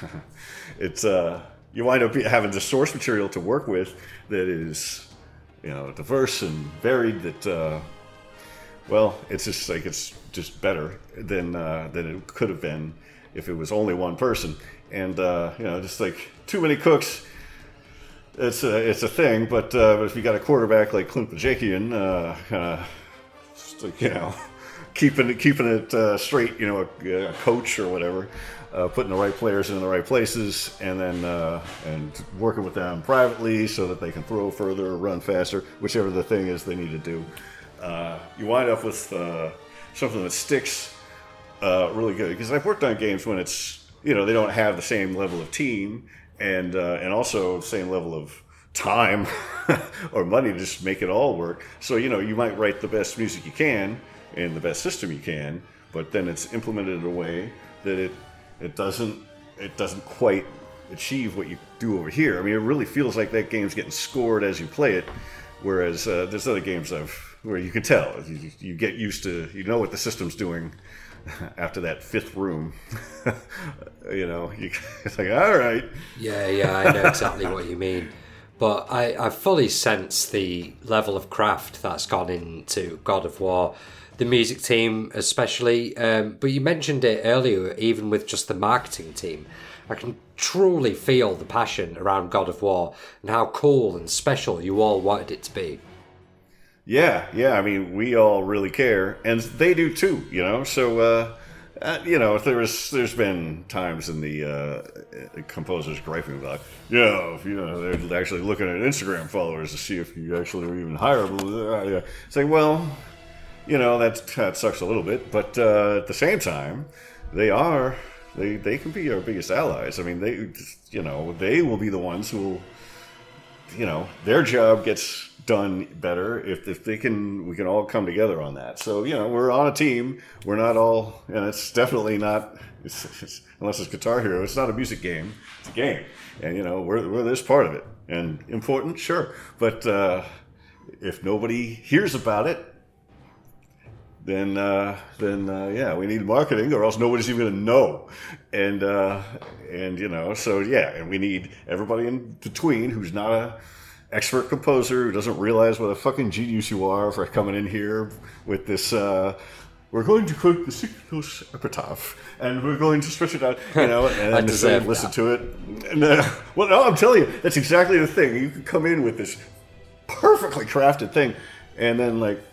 it's. Uh, You wind up having the source material to work with that is, you know, diverse and varied. That, uh, well, it's just like it's just better than uh, than it could have been if it was only one person. And uh, you know, just like too many cooks, it's a it's a thing. But, uh, but if you got a quarterback like Clint Bajakian, uh, kind of, like, you know, keeping it keeping it uh, straight, you know, a, a coach or whatever. Uh, putting the right players in the right places, and then uh, and working with them privately so that they can throw further or run faster, whichever the thing is they need to do. Uh, you wind up with uh, something that sticks uh, really good. Because I've worked on games when it's, you know, they don't have the same level of team and uh, and also the same level of time or money to just make it all work. So, you know, you might write the best music you can and the best system you can, but then it's implemented in a way that it It doesn't. It doesn't quite achieve what you do over here. I mean, it really feels like that game's getting scored as you play it. Whereas uh, there's other games I've where you can tell you, you get used to. You know what the system's doing after that fifth room. You know, you, it's like, all right. Yeah, yeah, I know exactly what you mean. But I, I fully sense the level of craft that's gone into God of War. The music team especially, um, but you mentioned it earlier, even with just the marketing team. I can truly feel the passion around God of War and how cool and special you all wanted it to be. Yeah, yeah, I mean, we all really care, and they do too, you know, so, uh, uh, you know, there was, there's been times in the uh, composers griping about, yeah, you know, they're actually looking at Instagram followers to see if you actually are even hireable. Yeah. It's like, well... You know, that, that sucks a little bit, but uh, at the same time, they are, they, they can be our biggest allies. I mean, they, you know, they will be the ones who will, you know, their job gets done better if, if they can, we can all come together on that. So, you know, we're on a team. We're not all, and it's definitely not, it's, it's, unless it's Guitar Hero, it's not a music game. It's a game. And, you know, we're, we're this part of it. And important, sure. But uh, if nobody hears about it, then, uh, then uh, yeah, we need marketing, or else nobody's even going to know. And, uh, and you know, so yeah, and we need everybody in between who's not a expert composer who doesn't realize what a fucking genius you are for coming in here with this. Uh, we're going to quote the Cyclos epitaph, and we're going to stretch it out, you know, and then just listen that. to it. And, uh, well, no, I'm telling you, that's exactly the thing. You can come in with this perfectly crafted thing, and then like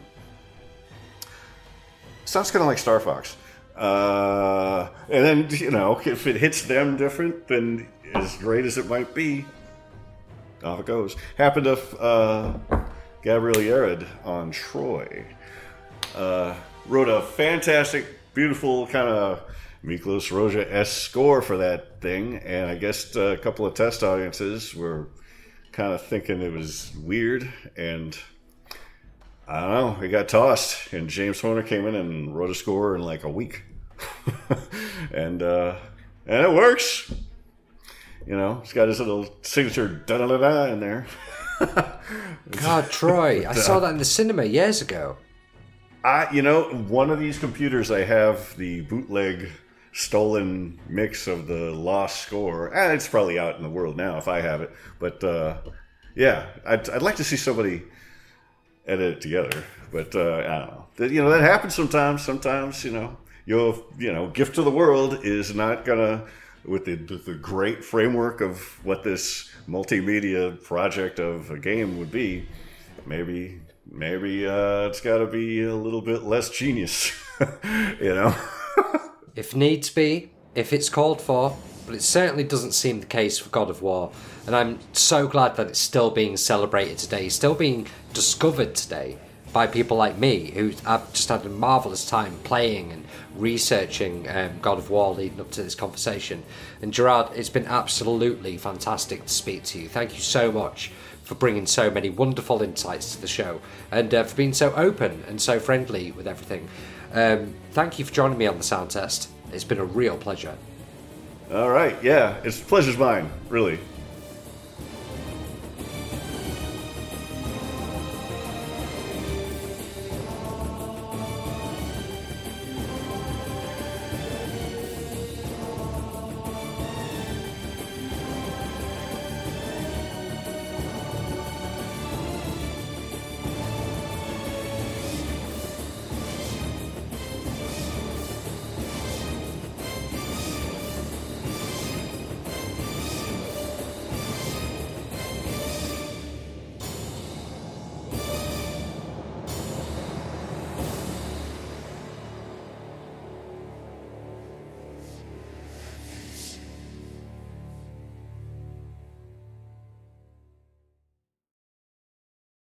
sounds kind of like Star Fox. Uh, and then, you know, if it hits them different, then as great as it might be, off it goes. Happened to uh, Gabriel Yared on Troy. Uh, wrote a fantastic, beautiful kind of Miklos Rozsa-esque score for that thing, and I guess a couple of test audiences were kind of thinking it was weird, and I don't know, it got tossed, and James Horner came in and wrote a score in like a week. and uh, and it works. You know, he's got his little signature da-da-da-da in there. God, Troy, I saw that in the cinema years ago. I, you know, one of these computers I have the bootleg stolen mix of the lost score. And it's probably out in the world now if I have it. But uh, yeah, I'd, I'd like to see somebody edit it together. But uh, I don't know. You know, that happens sometimes. Sometimes, you know. Your, you know, gift to the world is not gonna, with the, the great framework of what this multimedia project of a game would be, maybe, maybe uh, it's got to be a little bit less genius, you know. If needs be, if it's called for, but it certainly doesn't seem the case for God of War, and I'm so glad that it's still being celebrated today, still being discovered today by people like me, who I've just had a marvellous time playing and researching um, God of War leading up to this conversation. And Gerard, it's been absolutely fantastic to speak to you. Thank you so much for bringing so many wonderful insights to the show, and uh, for being so open and so friendly with everything. Um, thank you for joining me on the sound test. It's been a real pleasure. All right, yeah, it's pleasure's mine, really.